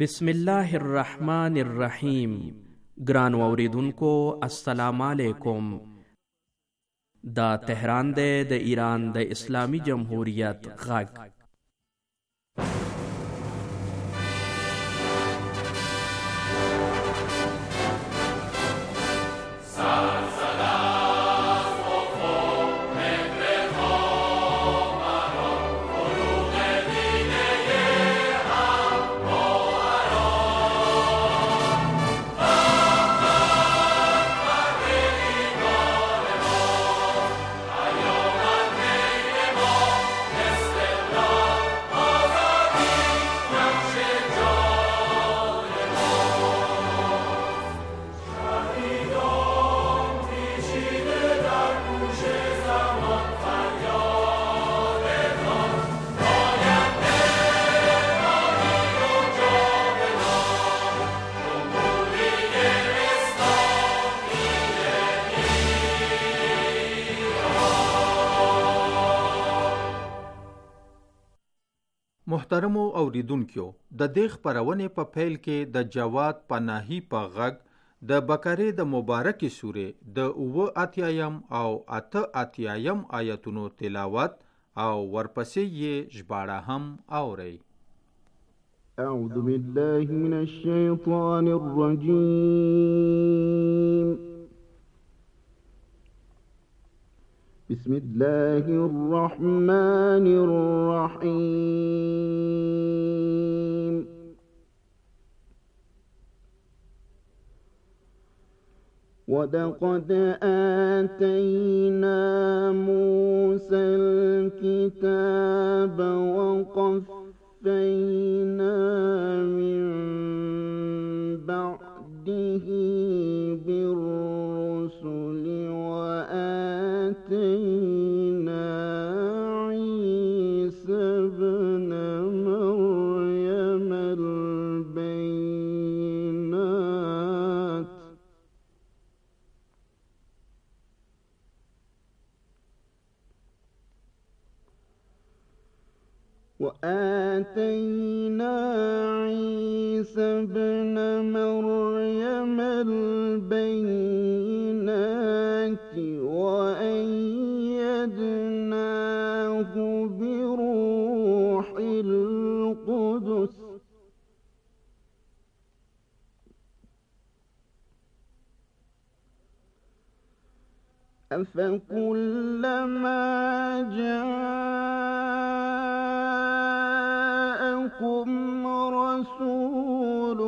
بسم الله الرحمن الرحیم. ګران اوریدونکو السلام علیکم. دا تهران دی د ایران د اسلامی جمهوریت غږ. محترمو اوریدونکو، د دې خپرونې په پیل کې د جواد پناهي په غږ د بقرې د مبارکې سورې د 88 او 88 آیتونو تلاوت او ورپسې یې ژباړه هم اورئ. اعوذ بالله من الشیطان الرجیم. بسم الله الرحمن الرحيم. ولقد آتينا موسى الكتاب وقفينا من بعده بالرسل وآتينا عيسى ابن مريم البينات وأيدناه بروح القدس أفكلما جاءكم رسول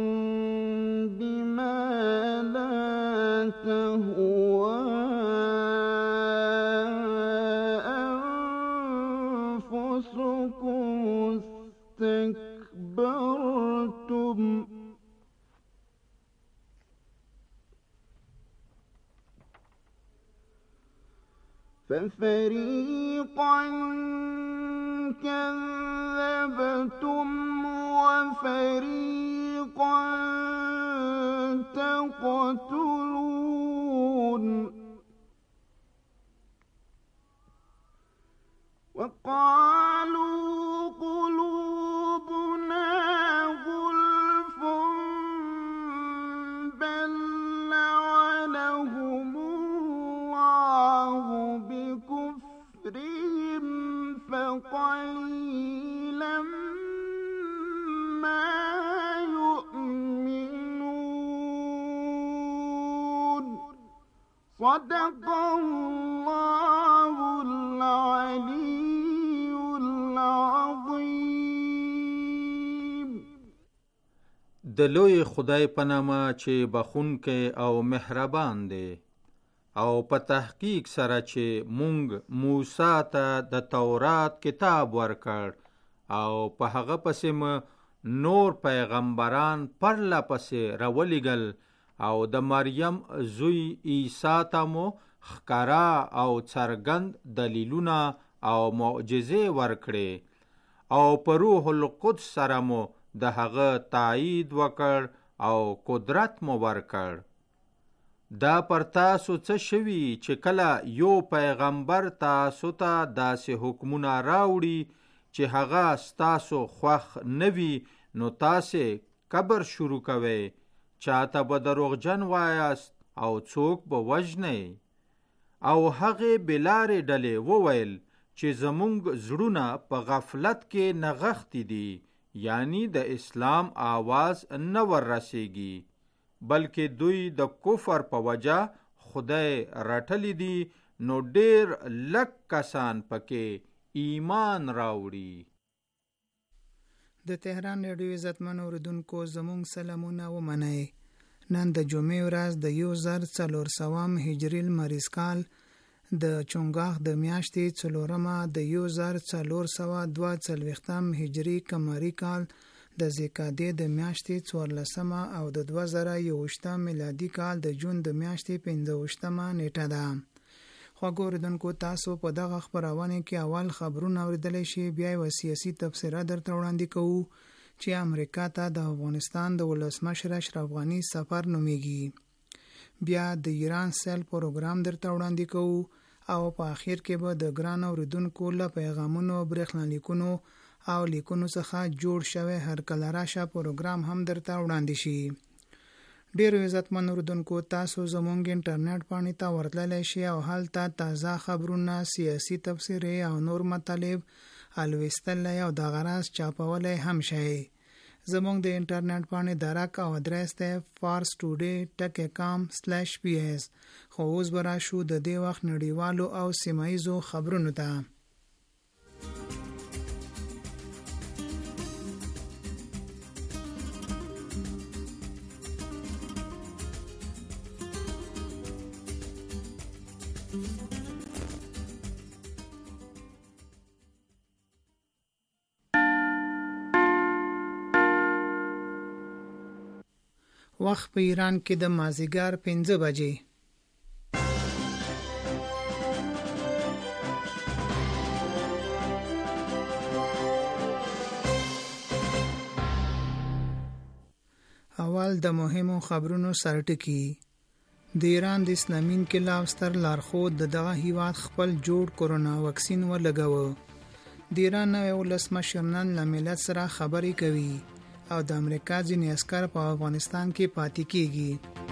بما لا تهوى أنفسكم استكبرتم ففريقا كذبتم وفريقا تقتلون. وقالوا قلوبنا غلف بل لعنهم الله بكفرهم فقليلا ما يؤمنون. صدق الله العلي العظيم. د لوی خدای په نامه چې بخښونکی او مهربان دی، او په تحقیق سره چې مونږ موسی ته د تورات کتاب ورکړ او په هغه پسې م نور پیغمبران پرله پسې راولېږل او د مریم زوی عیسی ته مو ښکاره او څرګند دلیلونه او معجزې ورکړې او په روح القدس سره مو د هغه تایید وکړ او قدرت مو ورکړ. دا پر تاسو څه شوي چې کله یو پیغمبر تاسو ته داسې حکمونه راوړي چې هغه ستاسو خوښ نه وي، نو تاسې کبر شروع کوئ، چاته به دروغجن وایاست او څوک به وژنئ. او هغې بلارې ډلې وویل چې زمونږ زړونه په غفلت کې نغښتي دي، یعنی د اسلام آواز نه ور رسیږي، بلکې دوی د کفر په وجه خدای رټلی دي، نو ډیر لږ کسان پکې ایمان راوړي. د تهران رادیو عزتمن اوریدونکو زموږ سلامونه ومنئ. نن د جمعې ورځ د 1400 هجري لمریز کال د چونګاښ د میاشتې 4مه د 1442 هجري قمري کال د ذیقعدې د میاشتې 14مه او د 2021 میلادي کال د جون د میاشتې 15مه نیټه ده. خواږه اوریدونکو، تاسو په دغه خپرونه کې اول خبرونه اوریدلی شي، بیا یې سیاسي تبصره درته وړاندې کوو چې امریکا ته د افغانستان د ولسمشر اشرف غني سفر نومیږي، بیا د ایران سیل پروګرام درته وړاندې کوو او په اخر کې به د ګران اوریدونکو له پیغامونو، برېښنالیکونو او لیکونو څخه جوړ شوی هر کله راشه پروګرام هم درته وړاندې شي. ډیرو عزتمن اوریدونکو، تاسو زموږ انټرنیټ پاڼې ته ورتللی شئ او هلته تازه خبرونه، سیاسي تبصرې او نور مطالب الویستلی او دغه راز چاپولی هم شئ. زموږ د انټرنیټ پاڼې درک او ادرس دی farstoday.com/ps. خو اوس به راشو د دې وخت نړیوالو او سیمه ییزو خبرونو ته. وخت په ایران کې د مازیګر 5 بجې. اول د مهمو خبرونو سرټکی. د ایران د اسلامي انقلاب ستر لارښود دغه هیواد خپل جوړ کورونا واکسین ولګاوه. د ایران نوی ولسمشر نن له ملت سره خبرې کوي او د امریکا ځینې عسکر په افغانستان کې پاتې کیږي.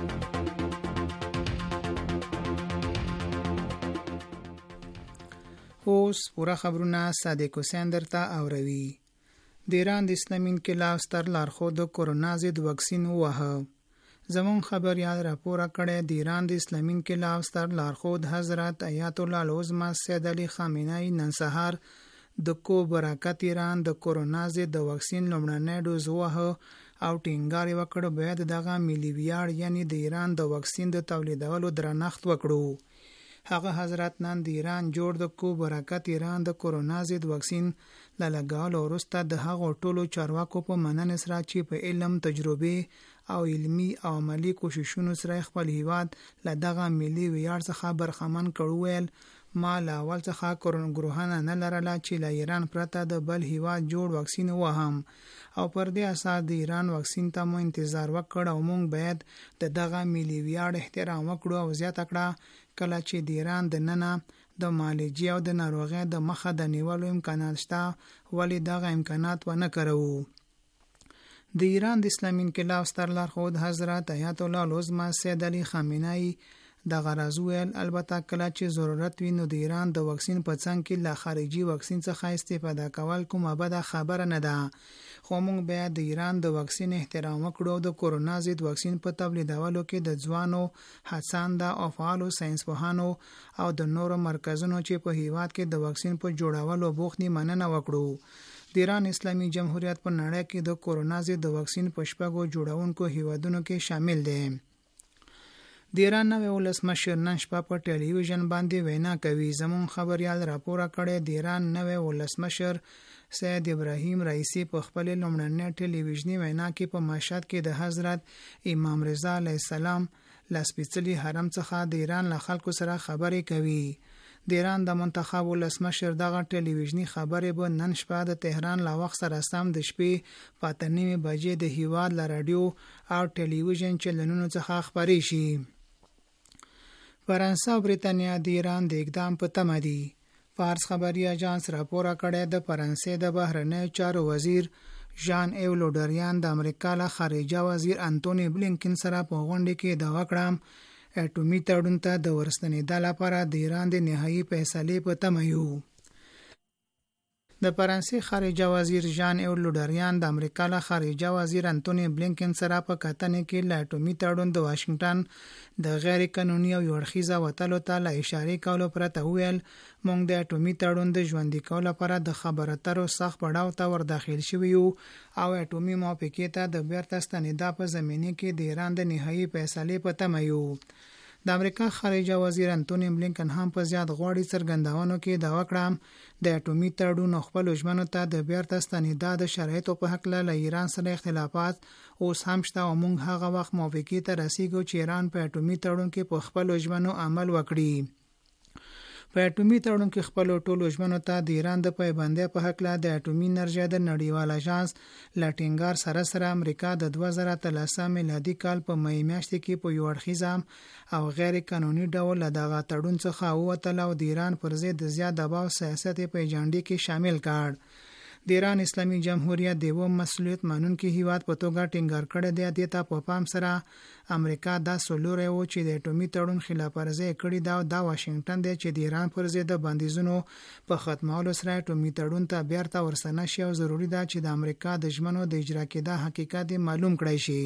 اوس پوره خبرونه صادق حسین درته اوروي. د ایران د اسلامي انقلاب ستر لارښود کورونا ضد واکسین ووهه. زمون خبريال راپور کړی د ایران د اسلامي انقلاب ستر لارښود حضرت آیت الله العظمى سید علی خامنه‌ای نن سهار د کو برکت ایران د کورونا ضد د واکسین لومړنی ډوز ووهه او ټینګار وکړ باید دغه ملي ویاړ یعنی د ایران د واکسین د تولیدولو درنښت وکړو. هغه حضرت نن د ایران جوړ د کو برکت ایران د کورونا ضد واکسین لګولو وروسته د هغو ټولو چارواکو په مننې سره چې په علم، تجربه او علمی او عملی کوششونو سره خپل هیواد له دغه ملي ویاړ څخه برخمن کړو. ویل ما له اول څخه ګروهانه نه لرله چې له ایران پرته د بل هیواد جوړ واکسین وهم او پر دې اساس د ایران واکسین ته مو انتظار وکړ او موږ باید د دغه ملي ویاړ احترام وکړو او زیاته کړه کله چې د ایران د ننه د معالجې او د ناروغۍ د مخه د نیولو امکانات شته ولی دغه امکانات ونه کړو. د ایران د اسلامي انقلاب ستر لارښود حضرت آیت الله العظمى سید علی خامنه‌ای د غرض ویل البته کله چې ضرورت وي نو د ایران د واکسین په څنګ کې له خارجي واکسین څخه استفاده کول کومه بده خبره نه ده، خو موږ باید د ایران د واکسین احترام وکړو. د کورونا ضد واکسین په تولیدولو کې د ځوانو، هڅانده او فعالو ساينسپوهانو او د نورو مرکزونو چې په هیواد کې د واکسین په جوړولو بوخت دي مننه وکړو. د ایران اسلامي جمهوریت په نړۍ کې د کورونا ضد د واکسین په شپږو جوړونکو هیوادونو کې شامل دی. د ایران نوی ولسمشر نن شپه په ټلویزیون باندې وینا کوي. زمون خبريال راپور کړی د ایران نوی ولسمشر سید ابراهیم رئیسی په خپل لومړنۍ ټلویزیونی وینا کې په مشهد کې د حضرت امام رضا علیه السلام لسپیڅلي حرم څخه د ایران له خلکو سره خبرې کوي. د ایران د منتخب ولسمشر دغه ټلویزیونی خبرې به نن شپه د تهران له وخت سره سم د شپې په 9:30 بجې د هیواد له رادیو او ټلویزیون چینلونو څخه خبرې شي. فرانسه او بریتانیا د ایران د اقدام په تمه دي. فارس خبري اژانس راپور کړی د فرانسې د بهرنیو چارو وزیر ژان ایو لوډریان د امریکا له خارجه وزیر انټونی بلینکن سره په غونډه کې دعوا کړه اټومي تړون ته د ورستنېدا لپاره د ایران د نهایي فیصلې په تمه یو. د فرانسې خارجه وزیر ژان ایو لوډریان د امریکا له خارجه وزیر انټونی بلینکن سره په کتنې کې له اټومي تړون د واشنگټن د غیر قانوني او یوړخیزه وتلو ته له اشارې کولو پرته ویل موږ د اټومي تړون د ژوندي کولو لپاره د خبرو اترو سخت پړاو ته ورداخل شوي یو او اټومي موافقې ته د بیرته ستنېدا په زمینه کې د ایران د نهایي فیصلې په تمه یو. د امریکا خارجه وزیر انټونی بلینکن هم په زیات غوړی څرګندونو کې دعوا کړه د اټومي تړون خپل ژمنو ته د بیرته ستنېدا د شرایطو په حق له ایران سره اختلافات اوس هم شته او موږ هغه وخت موافقې ته رسیږو چې ایران په اټومي تړون کې په خپل ژمنو عمل وکړي. په اټومي تړون کې خپل ټولو ژمنو ته د ایران د پایبندۍ په حق له د اټومي انرژي د نړیوال اژانس لټینګار سره امریکا د 2013 میلادي کال په مې میاشت کې په یو اړخیزه او غیر قانوني ډول دغه تړون څخه ووتل او د ایران پر ضد د زیات دباو سیاست په ایجنډا کې شامل کړ. د ایران اسلامي جمهوریت د یو مسؤلیت منونکي هیواد په توګه ټینګار کړی دی د په پام سره امریکا دا سولوري و چې د اټومي تړون خلاف ورزي کړی دا د واشنگټن دی چې د ایران پر ضد د بندیزونو په ختمولو سره اټومي تړون ته بیرته ورسنه شي او ضروری ده چې د امریکا د ژمنو د اجرا کېدا حقیقت معلوم کړی شي.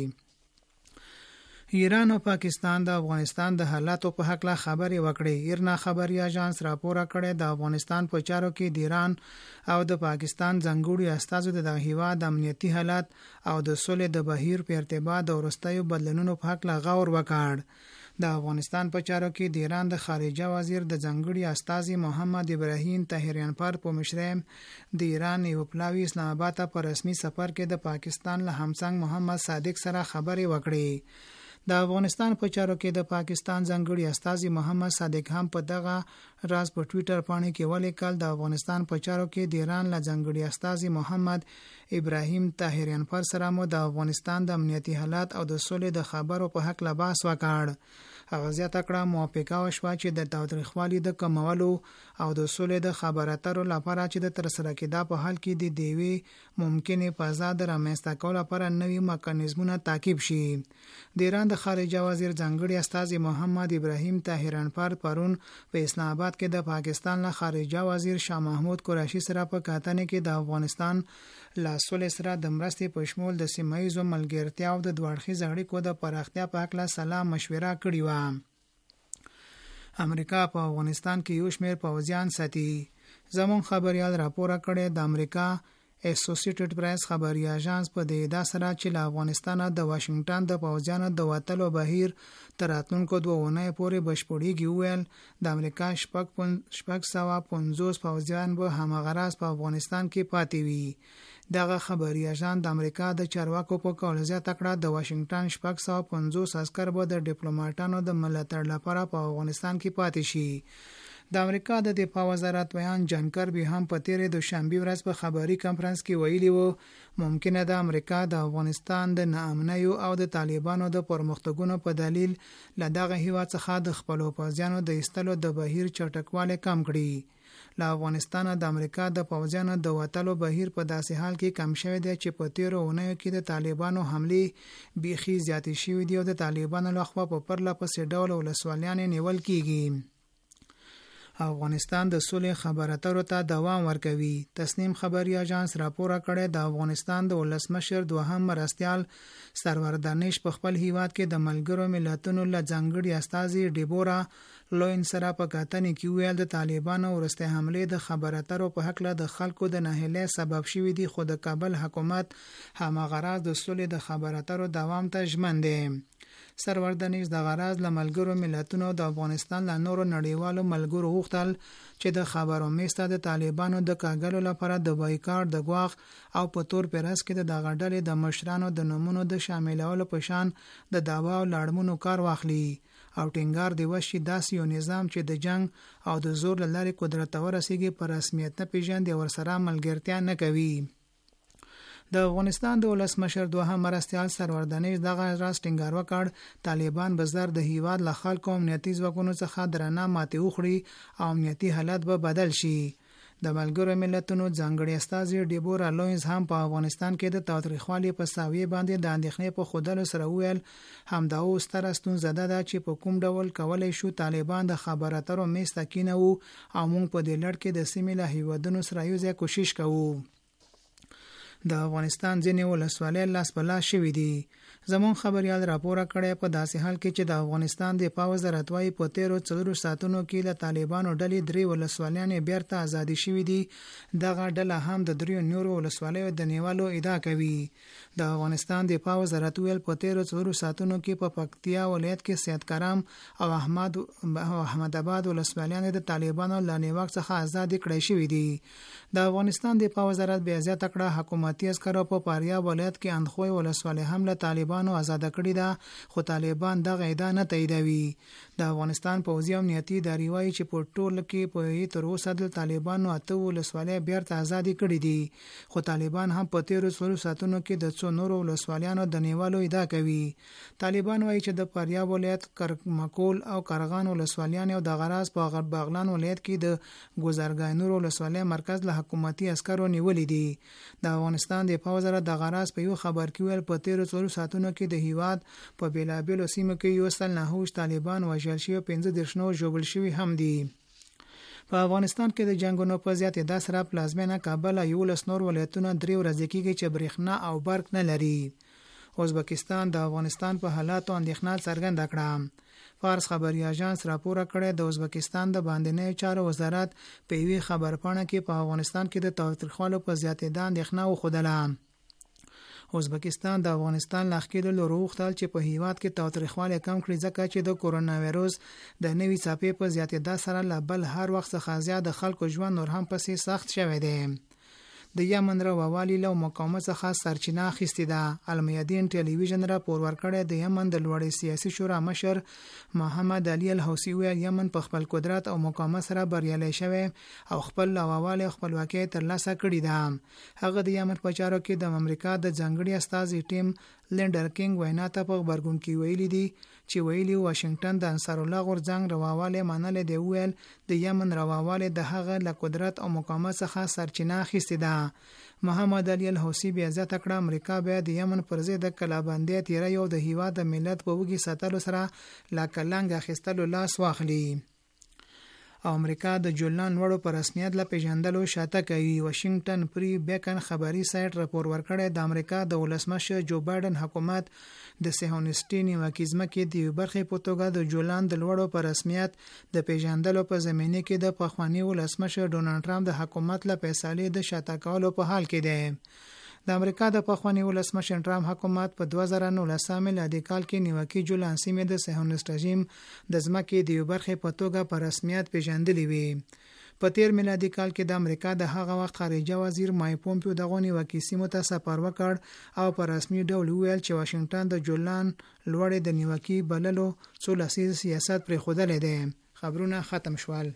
ایران او پاکستان د افغانستان د حالاتو په حق لا خبري وکړي. ایرنا خبري اژانس راپور کړی د افغانستان په چارو کې د ایران او د پاکستان ځانګړي استازو د هیواد امنیتي حالت او د سولې د بهیر په ارتباط د ورستیو بدلونونو په حق لا غور وکړ. د افغانستان په چارو کې د ایران د خارجه وزیر د ځانګړي استازي محمد ابراهیم طاهریانپر په مشرۍ د ایران یو پلاوی اسلام آباد ته په رسمي سفر کې د پاکستان له همسنګ محمد صادق سره خبرې وکړي. د افغانستان په چارو کې د پاکستان ځانګړي استازي محمد صادق هم په دغه راز په ټوئیټر باندې کې ولیکل د افغانستان په چارو کې د ایران له ځانګړي استازي محمد ابراهیم طاهریانپر سره مو د افغانستان د امنیتي حالات او د سولې د خبرو په حق لا بحث وکړ. هغه زیاته کړه موافقه وشوه چې د تاوتریخوالي د کمولو او د سولې د خبرو اترو لپاره چې د ترسره کېدا په حال کې د دیوی ممکنه فضا د رامنځته کولو لپاره نوي میکانیزمونه تعقیب شي. د ایران د خارجه وزیر ځانګړي استازي محمد ابراهیم طاهریانپر پرون په اسلام آباد کې د پاکستان له خارجه وزیر شاه محمود قریشي سره په کتنې کې د افغانستان لا سولې سره د مرستې په شمول د سیمایي ملګرتیا او د دوړخیز اړیکو د پراختیا په اړه سلام مشوره کړې و. امریکا په افغانستان کې یو شمېر پوځیان ساتي. زمون خبريال راپور کړی د امریکا اسوسییټډ پریس خبري اژانس په دې ادعا سره چې له افغانستان د واشنگټن د پوځیانو د وټلو بهیر تر راتلونکو 2 اونۍ پورې بشپړېږي. ویل د امریکا شپږ سوه 50 پوځیان به همغرض په افغانستان کې پاتې وي. دغه خبري اژانس د امریکا د چارواکو په کول زیاته کړه د واشنگټن 650 عسكر به د ډیپلوماټانو د ملاتړ لپاره په افغانستان کې پاتې شي. د امریکا د دفاع وزارت بیان جان کربي هم په تیرې دوشنبه ورځ په خبري کانفرنس کې ویلي وو ممکنه ده امریکا د افغانستان د ناامنۍ او د طالبانو د پرمختګونو په دلیل له دغه هیواد څخه د خپل پوځیانو د ایستلو د بهیر چټکواله کم کړي. له افغانستان د امریکا د پوځیانو د وټلو بهیر په داسې حال کې کم شوی دی چې په تیرو اونیو کې د طالبانو حمله بیخي زیاتې شوې دي او د طالبانو لخوا په پرله پسې ډول ولسوالیان نیول کیږي. افغانستان د سولې خبرو اترو ته دوام ورکوي. تسنیم خبري اژانس راپور کړی د افغانستان د ولسمشر دوهم مرستیال سرور دانش په خپل هیواد کې د ملګرو ملتونو له ځانګړي استازي ډیبورا لوین سره په کتنې کې ویل د طالبانو ورسته حمله د خبرو اترو په حق له د خلکو د ناهیلۍ سبب شوی دی خو د کابل حکومت همغرض د سولې د خبرو اترو دوام ته ژمن دی. سرور دانش د غرض له ملګرو ملتونو د افغانستان له نورو نړیوالو ملګرو غوښتل چې د خبرو میسته د طالبانو د کاګلو لپاره د بایکاټ د غواخ او په تور پیرس کې د دغه ډلې د مشرانو د نمونو د شاملولو په شان د دعوا او لاړمنو کار واخلي او ټینګار دی وشي داسې یو نظام چې د جنگ او د زور له لارې قدرت ورسیږي پر رسمیت نه پیژندي او سره ملګرتیا نه کوي. د افغانستان د ولسمشر دوهم مرستیال سرور دانش دغه راز ټینګار وکړ طالبان به زر د هیواد له خلکو امنیتي ځواکونو څخه درنه ماتې وخوري او امنیتي حالت به بدل شي. د ملګرو ملتونو ځانګړي استازي ډیبورا لوینز هم په افغانستان کې د تاوتریخوالي په ساویه باندې د اندېښنې په خودلو سره ویل همدا اوس ستره ستونزه ده چې په کوم ډول کولای شو طالبان د خبرو اترو میز ته کېنوو او موږ په دې لړ کې د سیمې له هیوادونو سره یوځای کوشش کوو. د افغانستان ځینې ولسوالۍ لاس په لاس شوي دي. زمون خبريال راپور کړی په داسې حال کې چې د افغانستان د پاوز راتوي په 13 ساعتونو کې له طالبانو ډلې 3 ولسوالیانې بیرته ازادي شوې دي. دغه ډله هم د 3 نورو ولسوالیو د نیولو ادعا کوي. د افغانستان د پاوز راتوي په 13 ساعتونو کې په پکتیا ولایت کې سید کرم او احمد آباد ولسوالیانې د طالبانو له نیواک څخه ازاد کړي شوې دي. د افغانستان د پاوز رات بیا زیاته کړه حکومتي عسکرو په پاریا ولایت کې اندخوی ولسوالۍ هم له طالبانو آزاد کړی ده، خو طالبان دغه ادعا نه تاییدوي. د افغانستان پوځي امنیتي ادارې وایي چې په ټول کې په تر اوسه د طالبانو 8 ولسوالۍ بیرته ازادي کړې دي، خو طالبان هم په 13 ساعتونو کې د څو نورو ولسوالیانو د نیولو ادعا کوي. طالبان وایي چې د پاریا ولایت کرمکول او کرغان ولسوالیان او د غراز په غرب بغلان ولایت کې د ګوزارګای نور ولسوالۍ مرکز له حکومتي عسکرو نیولې دي. د افغانستان د پوځ سره د غراز په یو خبر کې ویل په 13 ساعتونو کې د هیواد په بیلابیلو سیمو کې یو سل نه طالبان وژل شوي 15 نور ژوبل شوي هم دي. په افغانستان کې د جنگونو په زیاتېدا سره پلازمینه کابل 11 نور ولایتونه 3 ورځې کېږي چې برېښنا او برق نه لري. ازبکستان د افغانستان په حالاتو اندېښنه څرګنده کړه. فارس خبري اژانس راپور کړی د ازبکستان د باندنۍ چارو وزارت په یوې خبرپاڼه کې په افغانستان کې د تاوتریخوالي په زیاتېدا اندېښنه وښودله. ازبکستان د افغانستان لخوا له وروختل چې په هیواد کې تاوتریخوالی کم کړي ځکه چې د کورونا وایروس د نوي څپې په زیاتېدا سره له بل هر وخت څخه زیات د خلکو ژوند نور هم پسې سخت شوی دی. د یمن رواوالي له مقاومت څخه سرچینه اخیستې ده. المیادین ټلویزیون راپور ورکړی د یمن د لوړې سیاسي شورا مشر محمد علي الحوثي ویل یمن په خپل قدرت او مقاومت سره بریالی شوی او خپل رواوالي خپلواکي ترلاسه کړې ده. هغه د یمن په چارو کې د امریکا د ځانګړي استازي ټیم لینډر کینګ وینا ته په خبرګون کې ویلي دي چې ویلي واشنگټن د انصار الله غورځنګ رواواله منل دی. ویل د یمن رواواله د هغه له قدرت او مقاومت څخه سرچینه اخیستې ده. محمد علي الحوثي بیا ځکه کړه امریکا بیا د یمن پر ضد د کلابندۍ تیری او د هیواد د ملت په وګي ساتلو سره لا کلنګ اخیستلو لاس واخلي. او امریکا د جولان وړو په رسمیت له پیژندلو شاته کوي. واشنگټن پری بیکن خبري سایت راپور ورکړی د امریکا د ولسمشر جو بایدن حکومت د صهیونیستي نیوکیزم کې د برخې په توګه د جولان د وړو په رسمیت د پیژندلو په زمینه کې د پخوانی ولسمشر ډونالد ټرمپ د حکومت له فیصلې د شاته کولو په حال کې دی. د امریکا د پخوانی ولسمشر ټرمپ حکومت په 2019 میلادي کال کې نیوکي جولان سیمه د صهیونیست رژیم د ځمکې د یو برخې په توګه په رسمیت پیژندلې وي. په 13 میلادي کال کې د امریکا د هغه وخت خارجه وزیر مای پومپیو دغه نیوکي سیمه ته سفر وکړ او په رسمي ډول ویل چې واشنگټن د جولان لوړې د نیوکي بللو څو لسیز سیاست پرې خودلې ده. خبرونه ختم شول.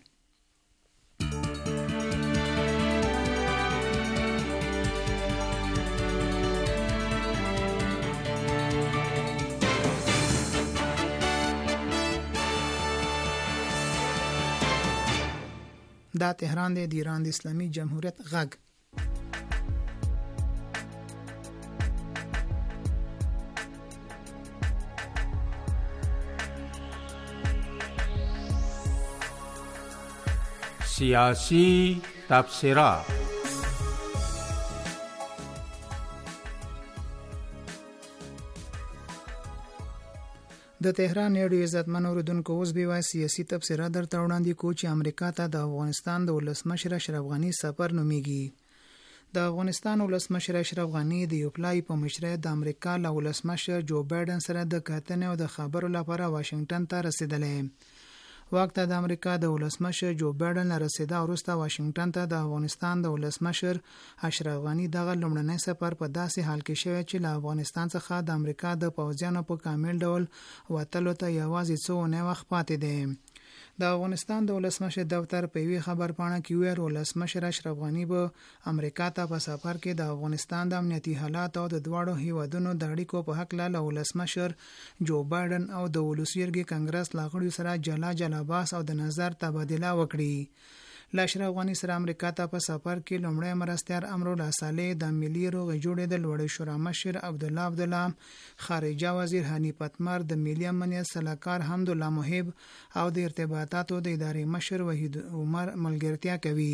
دا تهران دی د ایران د اسلامي جمهوریت غږ. سیاسی تبصره. د تهران ریډیو عزتمن اوریدونکو اوس به وای سیاسي تبصره درته وړاندې کو چې امریکا ته د افغانستان د ولسمشر اشرف غنی سفر نومیږي. د افغانستان ولسمشر اشرف غنی د یو پلای په مشرۍ د امریکا له ولسمشر جو بایدن سره د کتنې او د خبرو لپاره واشنگټن ته رسیدلې. وخت د امریکا د ولسمشر جو بایدن رسیدا وروسته واشنگټن ته د افغانستان د ولسمشر اشرف غنی دغه لومړنی سفر په داسې حال کې شوی چې له افغانستان څخه د امریکا د پوځیانو په کامل ډول وتلو ته یوازې څو نه وخت پاتې دی. د افغانستان د ولسمشر دفتر په وی خبرپاڼه کې ویل ولسمشر اشرف غنی به امریکا ته په سفر کې د افغانستان د امنیتي حالات او د دواړو هیوادونو د اړیکو په حق له ولسمشر جو بایدن او د ولسمشرګي کانګرس لاغړي سره جلا بحث او د نظر تبادله وکړي. له اشرف غنی سره امریکا ته په سفر کې لومړی مرستیار امرالله صالح، د ملي روغې جوړې د لوړې شورا مشر عبدالله، خارجه وزیر حنیف اتمر، د ملي امنیت سلاکار حمدالله محب او د ارتباطاتو د ادارې مشر وحید عمر ملګرتیا کوي.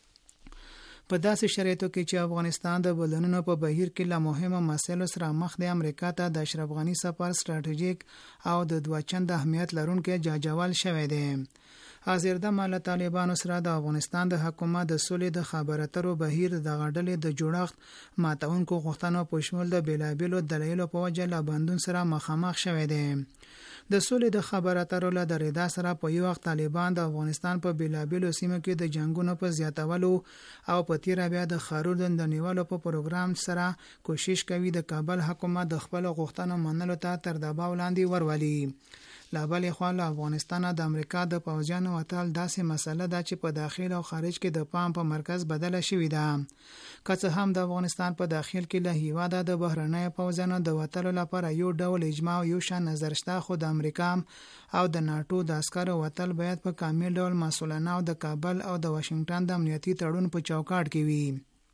په داسې شرایطو کې چې افغانستان د بدلونونو په بهیر کې له مهمو مسایلو سره مخ دی، امریکا ته د اشرف غنی سفر ستراتیژیک او د دوه چنده اهمیت لرونکی جاجول شوی دی. حاضردمه له طالبانو سره د افغانستان د حکومت د سولې د خبرو اترو بهیر د غډلې د جوړښت ماتونکو غوښتنو په شمول د بیلابیلو دلایلو په وجه له بندون سره مخامخ شوی دی. د سولې د خبرو اترو له درېدا سره په یو وخت طالبان د افغانستان په بیلابیلو سیمو کې د جنگونو په زیاتولو او په تیره بیا د ښارونو د نیولو په پروګرام سره کوشش کوي د کابل حکومت د خپل غوښتنو منلو ته تر دباو لاندې ورولي. لا بلې خوا له افغانستانه د امریکا د پوځیانو وتل داسې مسله ده چې په داخل او خارج کې د پام په مرکز بدله شوې ده. که څه هم د افغانستان په داخل کې له هیواده د بهرنیو پوځیانو د وتلو لپاره یو ډول اجماع او یو شان نظر شته، خو د امریکا او د ناتو د عسکرو وتل باید په کامل ډول مسؤلانه او د کابل او د واشنگټن د امنیتي تړون په چوکاټ کې وي.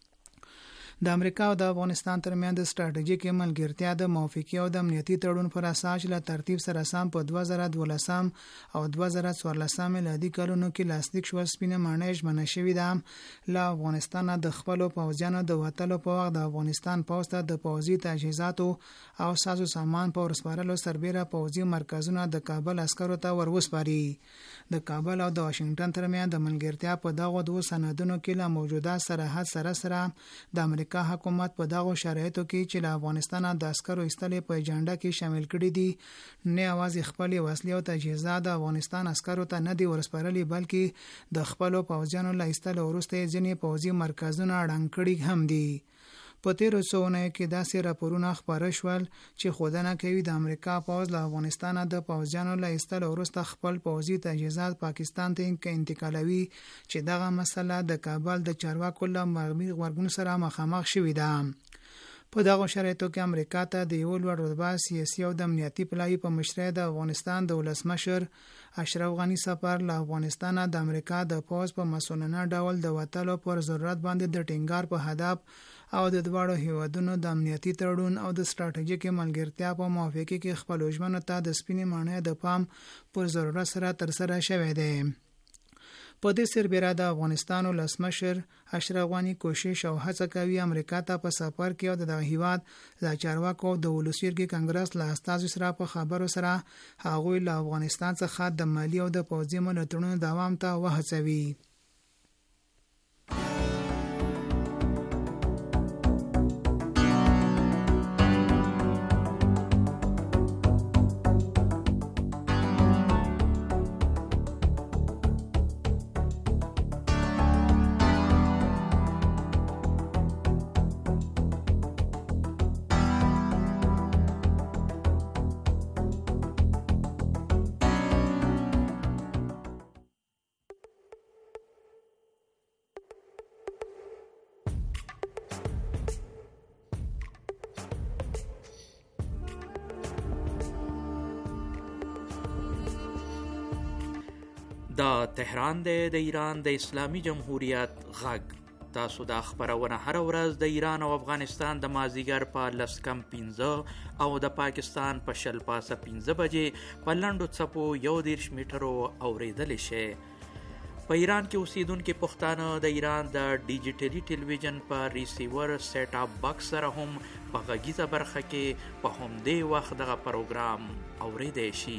د امریکا او د افغانستان ترمنځ د ستراتیژیک ملګرتیا د موافقې او د امنیتي تړون پر اساس له ترتیب سره سم په 2012 او 2014 میلادي کلونو کې لاسلیک شو. سپینه ماڼۍ ژمنه شوې ده له افغانستان د خپلو پوځیانو د وتلو په وخت د افغانستان پوځ ته د پوځي تجهیزاتو او سازو سامان په ورسپارلو سربیره پوځي مرکزونه د کابل عسکرو ته وروسپاري. د کابل او د واشنگټن ترمنځ د ملګرتیا په دغه دوه سندونو کې له موجوده سرحد سره د امریکا حکومت په دغه شرایطو کې چې له افغانستان د عسکرو ایستلې په ایجنډا کې شامل کړي دي، نه یوازې خپل وسلې او تجهیزات د افغانستان عسکرو ته نه دي ورسپارلي، بلکې د خپلو پوځیانو له ایستلو وروسته ځینې پوځي مرکزونه ړنګ کړي هم دي. په تیرو څو اونیو کې داسې راپورونه خپاره شول چې ښودنه کوي د امریکا پوځ له افغانستان د پوځیانو له ایستلو وروسته خپل پوځي تجهیزات پاکستان ته انتقالوي، چې دغه مسله د کابل د چارواکو له غبرګون سره مخامخ شوې ده. په دغه شرایطو کې امریکا ته د یو لوړ رتبه سیاسي او د امنیتي پلوي په مشرۍ د افغانستان د ولسمشر اشرف غنی سفر له افغانستان د امریکا د پوځ په مسؤلانه ډول د وتلو پر ضرورت باندې د ټینګار په هدف او د دواړو هیوادونو د امنیتي تړون او د ستراتیژیک ملګرتیا په موافقې کې خپل ژمنو ته د سپینې ماڼۍ د پام پر ضرورت سره ترسره شوی دی. په دې سربېره د افغانستان ولسمشر اشرف غنی کوشش او هڅه کوي امریکا ته په سفر کې او د هیواد د چارواکو د ولسي جرګې کنګرس له استازو سره په خبرو سره هغوی له افغانستان څخه د مالی او د پوځي ملاتړونو دوام ته وهڅوي. دا تهران دی د ایران د اسلامي جمهوریت غږ. تاسو دا خبرونه هر ورځ د ایران او افغانستان د مازدیګر په 10:15 او د پاکستان په 15:15 بجې په لنډو څپو 11 میټرو اوریدلی شئ. په ایران کې اوسیدونکي پښتانه د ایران د ډیجیټلي ټلویزیون په ریسیور سیټ اپ باکس سره هم په غږیزه برخه کې په همدې وخت دغه پروګرام اوریدلی شي.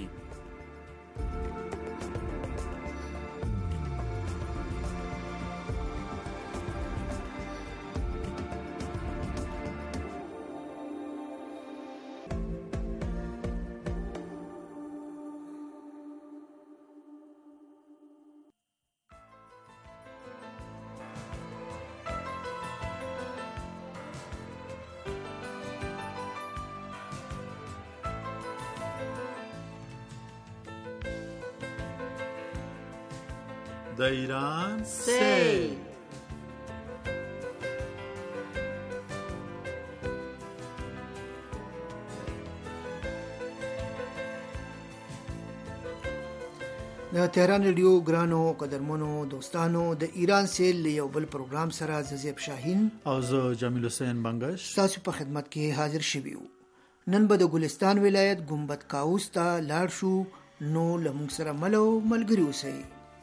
د ایران سیل. د تهران ریډیو ګرانو قدرمنو دوستانو د ایران سیل یو بل پروګرام سره زیب شاهین او زه جمیل حسین بنگش تاسو په خدمت کې حاضر شوی یو. نن به د ګلستان ولایت ګمبد کاوس ته لاړ شو، نو لمون سره ملګری اوسئ.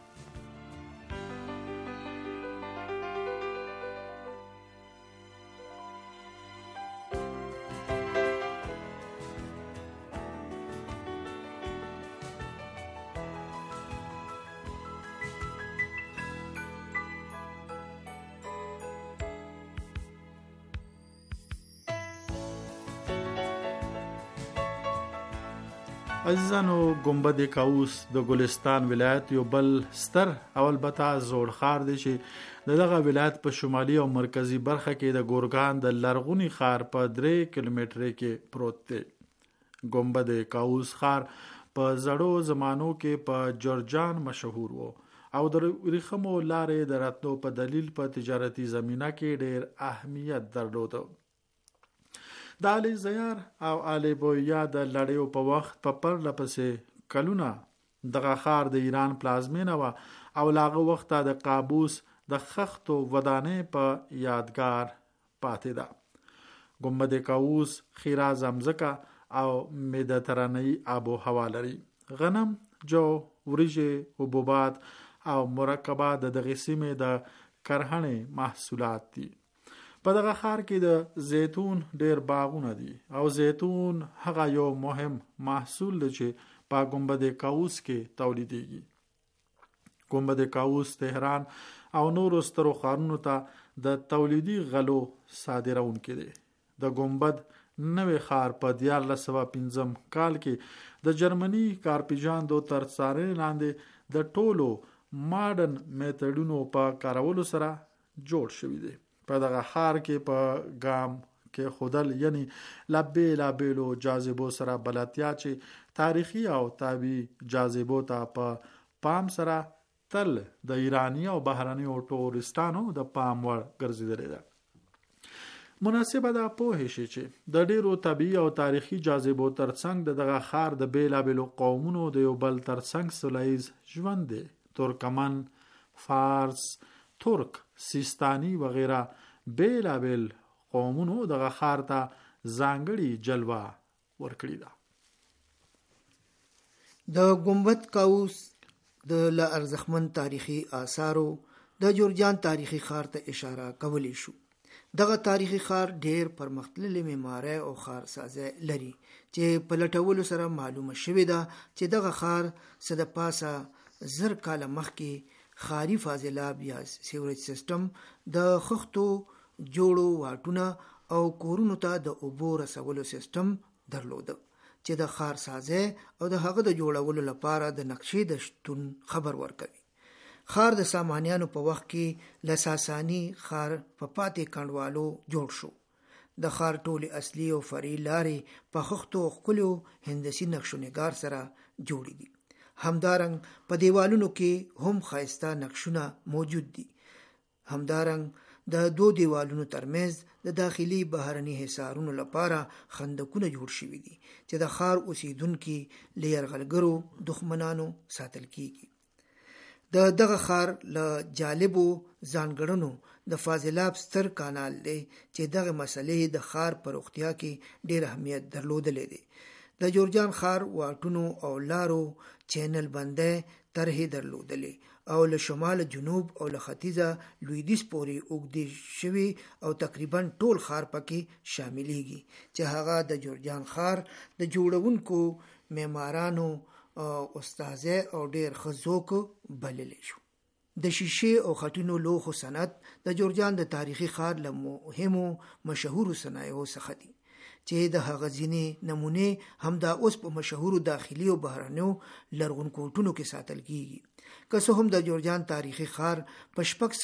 عزیزانو، ګمبد کاوس د ګلستان ولایت یو بل ستر او البته زوړ ښار دی چې دغه ولایت په شمالي او مرکزی برخه کې د ګورګان د لرغوني ښار په 3 کیلومتره کې پروت دی. ګمبد کاوس ښار په زړو زمانو کې په جورجان مشهور وو او د ریخمو لارې د راتلو په دلیل په تجارتي زمینه کې ډېر اهمیت درلود. د علی زیار او علی بویا د لړیو په وخت په پرله پسې کلونه دغه ښار د ایران پلازمینه وه او لاغه وخت د قابوس د خښتو ودانۍ په یادګار پاتې ده. ګمبد کاوس خیره ځمکه او مدیترانه‌ای آب و هوا لري. غنم، جو، وریجې، حبوبات او مرکبات د دغه سیمې د کرهڼې محصولات دي. په دغه ښار کې د زیتون ډیر باغونه دي او زیتون هغه یو مهم محصول دی چې په ګمبد کاوس کې تولیدېږي. ګمبد کاوس تهران او نورو سترو ښارونو ته د تولیدي غلو صادرونکی دی. د ګمبد نوې ښار په 1905 کال کې د جرمني کارپیژاندو تر څارنې لاندې د ټولو ماډرن میتودونو په کارولو سره جوړ شوی دی. په دغه ښار کې په ګام کې خودل یعنی لابېلو جاذبو سره بلدتیا چې تاریخي او طبیعي جاذبو ته په پام سره تل د ایرانی او بهراني ټوریستانو د پام وړ ګرځېدلې ده. مناسبه ده پوه شي چې د ډیرو طبیعي او تاریخي جاذبو ترڅنګ دغه ښار د بیلابېلو قومونو د یو بل ترڅنګ سولهییز ژوند دی. ترکمن، فارس، ترک، سیستانی وغیرہ بیلابیل قومونو دغه ښار ته ځانګړي جلوه ورکړې ده. د ګمبد کاوس د لا ارزښتمن تاریخي آثارو د جورجان تاریخي ښار ته اشاره کولی شو. دغه تاریخي ښار ډیر پرمختللې معمارۍ او ښارسازي لري چې په لټولو سره معلومه شوې ده چې دغه ښار څه د پاسه 1000 کاله مخکې ښاري فاضلاب یا سیوریج سیستم، د خښتو جوړو واټونه او کورونو ته د اوبو رسولو سیستم درلوده چې د ښار سازۍ او د هغه د جوړولو لپاره د نقشې د شتون خبر ورکوي. ښار د سامانیانو په وخت کې له ساساني ښار په پاتې کڼوالو جوړ شو. د ښار ټولې اصلي او فرعي لارې په خښتو او ښکلو هندسي نقشو نګار سره جوړې دي. همدارنګ په دیوالونو کې هم ښایسته نقشونه موجود دي. همدارنګ د 2 دیوالونو ترمنځ د داخلي بهرني حصارونو لپاره خندقونه جوړ شوي دي چې د ښار اوسیدونکي له یرغلګرو دښمنانو ساتل کیږي. د دغه ښار له جالبو ځانګړنو د فاضلاب ستر کانال دی چې دغه مسلې د ښار په روغتیا کې ډېر اهمیت درلودلی دی. د جورجان ښار واټونو او لارو چینل بندۍ طرحې درلودلې او له شمال جنوب او له ختیځه لویدیځ پورې اوږدې شوي او تقریبا ټول ښار پکې شاملېږي چې هغه د جورجان ښار د جوړونکو معمارانو استازی او ډېر ښه ذوق بللی شو. د شیشې او خټینو لوښو صنعت د جورجان د تاریخي ښار له مهمو مشهورو صنایعو څخه دي چې د هغه ځینې نمونې همدا اوس په مشهورو داخلي او بهرنیو لرغونکوټونو کې ساتل کیږي. که څه هم د جورجان تاریخي ښار په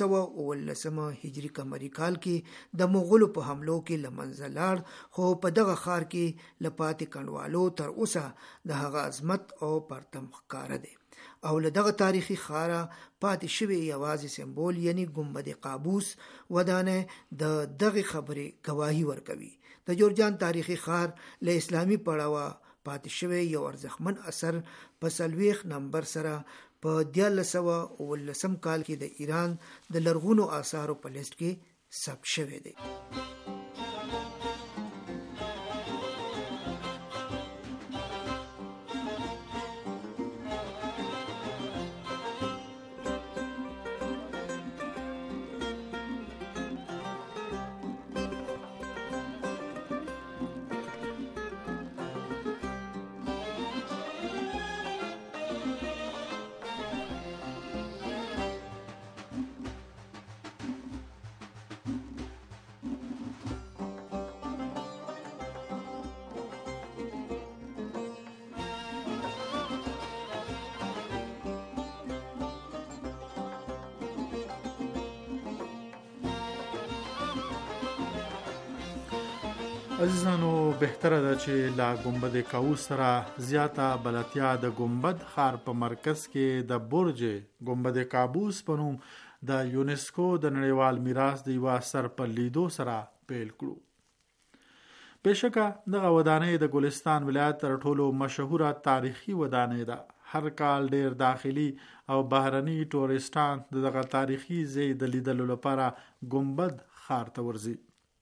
619 هجري قمري کال کې د مغولو په حملو کې له منځه لاړ، خو په دغه ښار کې له پاتې کڼوالو تر اوسه د هغه عظمت او پرتم ښکاره دی او له دغه تاریخي ښاره پاتې شوی یوازې سمبول یعنی ګمبد قابوس ودانۍ د دغه خبرې گواهی ورکوي. د جورجان تاریخي ښار له اسلامي پړاوه پاتې شوی یو ارزښتمن اثر په 40 نمبر سره په 1919 کال کې د ایران د لرغونو آثارو په لیست کې ثبت شوی دی. عزیزانو بهتره ده چې لا گنبد کاووس سره زیاته بلدتیا د گنبد ښار په مرکز کې د برج گنبد کاووس په نوم د یونسکو د نړیوال میراث د یوه اثر په لیدو سره پیل کړو. بېشکه دغه ودانۍ د ګلستان ولایت تر ټولو مشهوره تاریخي ودانۍ ده. هر کال ډیر داخلي او بهرني ټوریستان دغه تاریخي ځای د لیدلو لپاره گنبد ښار ته ورځي.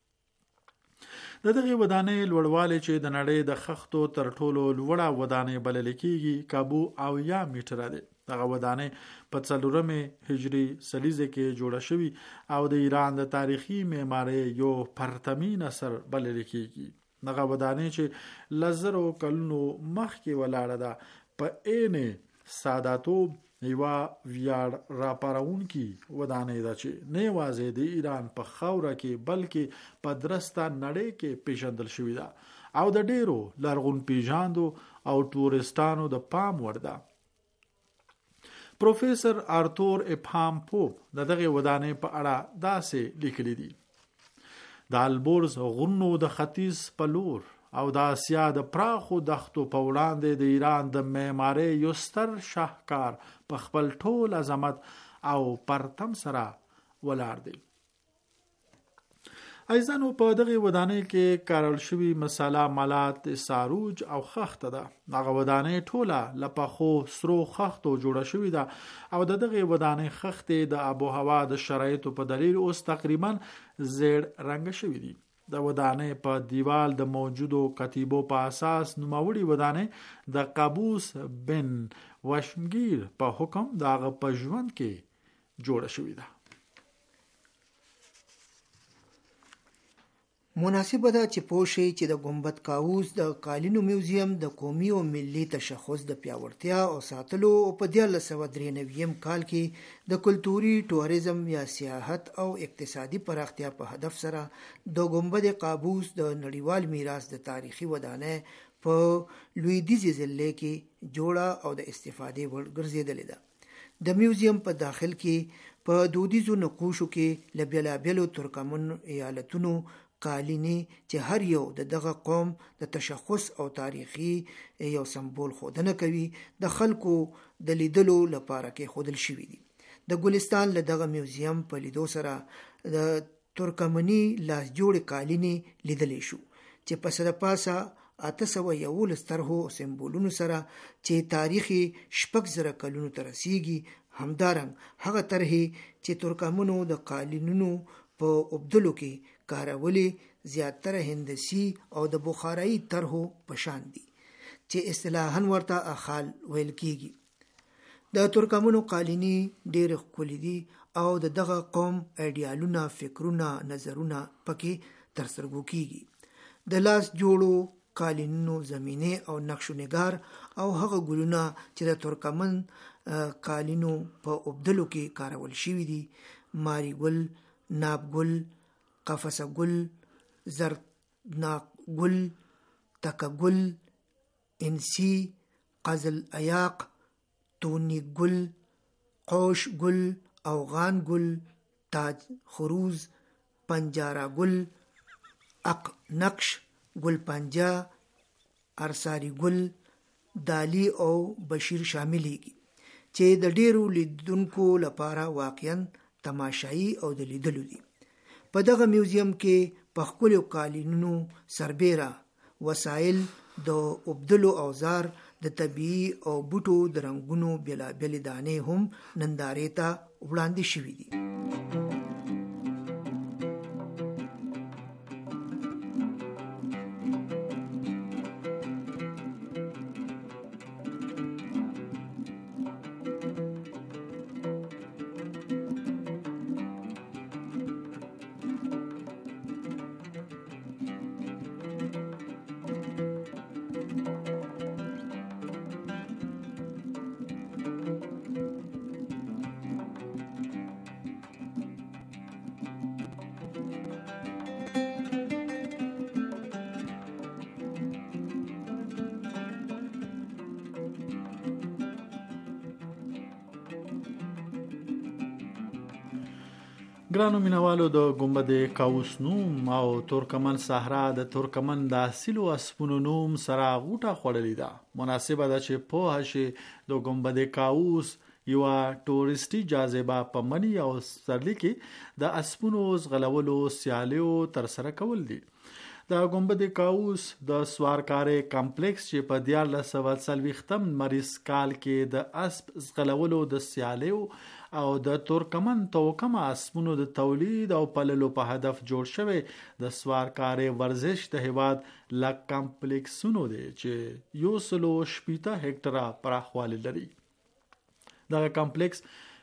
د دغه ودانۍ لوړوالی چې د نړۍ د خښتو تر ټولو لوړه ودانۍ بلل کېږي 90 میټره دی. دغه ودانۍ په 4 هجري سلیزه کې جوړه شوې او د ایران د تاریخي معمارۍ یو پرتمین اثر بلل کېږي. دغه ودانۍ چې لزرو کلونو مخکې ولاړه ده په عین ساداتوب یوه ویاړ راپارونکي ودانۍ ده چې نه یوازې د ایران په خاوره کې بلکې په درسته نړۍ کې پیژندل شوې ده او د ډیرو لرغون پیژاندو او ټوریستانو د پام وړ ده. پروفیسر آرتور ابهام پوپ دغه ودانۍ په اړه داسې لیکلي دي: د البرز غرونو د ختیځ په لور او د آسیا د پراخو دښتو په وړاندې د ایران د معمارۍ یو ستر شاهکار په خپل ټول عظمت او پرتم سره ولاړ دی. ایزانو په دغه ودانۍ کې کارول شوی مساله مالات ساروج او خښته ده. دغه ودانۍ ټوله له پخو سرو خښتو جوړه شوې ده او دغه ودانۍ خښتې د آب و هوا د شرایطو په دلیل اوس تقریبا زیړ رنګ شوې دي. د ودانۍ په دیوال د موجودو کتیبو په اساس نوموړي ودانۍ د قابوس بن وشمگیر په حکم دغه په ژوند کې جوړه شوې ده. مناسبه ده چې پوه شئ چې د گنبد کاووس د قالینو میوزیم د قومي او ملي تشخص د پیاوړتیا او ساتلو په 1993 کال کې د کلتوري ټوریزم یا سیاحت او اقتصادي پراختیا په هدف سره د گنبد کاووس د نړیوال میراث د تاریخي ودانۍ په لویدیځي ضلع کې جوړه او د استفادې وړ ګرځېدلې ده. د میوزیم په داخل کې په دودیزو نقوشو کې له بېلابېلو ترکمن ایالتونو قالینې چې هر یو د دغه قوم د تشخص او تاریخي یو سمبول ښودنه کوي د خلکو د لیدلو لپاره کې ښودل شوي دي. د ګلستان له دغه میوزیم په لیدو سره د ترکمني لاس جوړې قالینې لیدلی شو چې په سر پاسه 811 طرحو او سمبولونو سره چې تاریخي 6,000 کلونو ته رسیږي. همدارنګ هغه طرحې چې ترکمنو د قالینونو په اوبدلو کې کارولې زیاتره هندسي او د بخارایي طرحو په شان دي چې اصطلاحاً ورته اخال ویل کېږي. د ترکمنو قالینې ډېر ښکلي دي او د دغه قوم ایډیالونه، فکرونه، نظرونه پکې ترسترګو کېږي. د لاس جوړو قالینونو زمینه او نقش و نگار او هغه ګلونه چې د ترکمن قالینو په اوبدلو کې کارول شوي دي: ماری ګل، ناب ګل، قفصه ګل، زرناق ګل، تکه ګل، انسی، قزل ایاق، تونی ګل، قوش ګل، اوغان ګل، تاج خروز، پنجارا ګل، اق نقش، ګل پنجا، ارساری ګل، دالی او بشیر شاملېږي چې د ډیرو لیدونکو لپاره واقعاً تماشایي او د لیدلو دي. په دغه میوزیم کې په ښکلو قالینونو سربیره وسایل د اوبدلو اوزار، د طبیعي او بوټو د رنګونو بېلابېلې دانې هم نندارې ته وړاندې شوي دي. ګرانو مینوالو، د ګنبد کاووس نوم او ترکمن صحرا د ترکمن د اصلو اسپونو نوم سره غوټه خوړلې ده. مناسبه ده چې پوه شي د ګنبد کاووس یو ټوریسټي جاذبه په منی او سرلی کې د اسپونو ځغلولو سیالیو تر سره کول دي. د ګنبد کاووس د سوارکارې کمپلیکس چې په 1440 مریض کال کې د اسب ځغلولو د سیالیو او د ترکمن توکم اسپونو د تولید او پللو په هدف جوړ شوی د سوارکارې ورزش د هیواد لا کمپلیکسونو دی چې 160 هکټره پراخوالی لري. دا کمپلیکس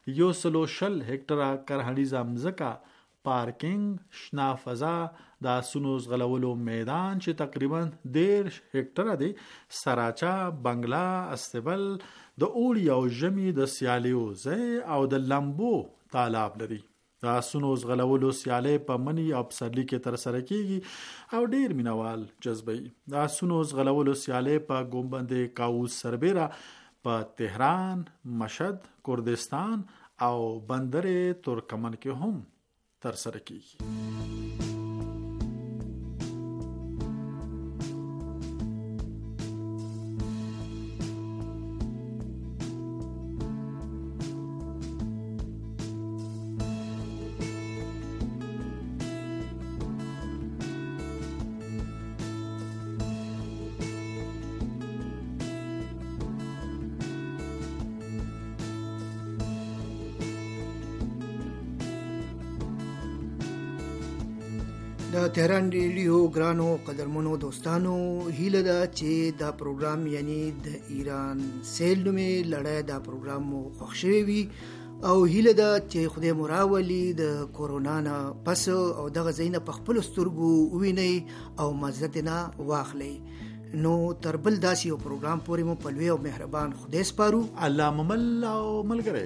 120 هکټره کرهنیزه مځکه، پارکینګ، شنه فضا، د اسونو ځغلولو میدان چې تقریبا 10 هکټره دی، سراچا، بنگلا، استبل، د اوړي او ژمي د سیالیو ځای او د لمبو تالاب لري. د اسونو ځغلولو سیالۍ په منی او پسرلی کې تر سره کیږي او ډیر مینوال جذبوي. د اسونو ځغلولو سیالۍ په ګنبد کاووس سربیره په تهران، مشهد، کردستان او بندر ترکمن کې هم تر سره کیږي. د تهران ریډیو ګرانو قدرمنو دوستانو، هیله ده چې دا پروګرام یعنی د ایران سیل نومې لړۍ دا پروګرام مو خوښ شوی وي او هیله ده چې خدای مو راولي د کورونا نه پس او دغه ځای نه په خپلو سترګو ووینئ او مزه ترې واخلئ. نو تر بل داسې یو پروګرام پورې مو په لوی او مهربان خدای سپارو. الله ممل او ملګری.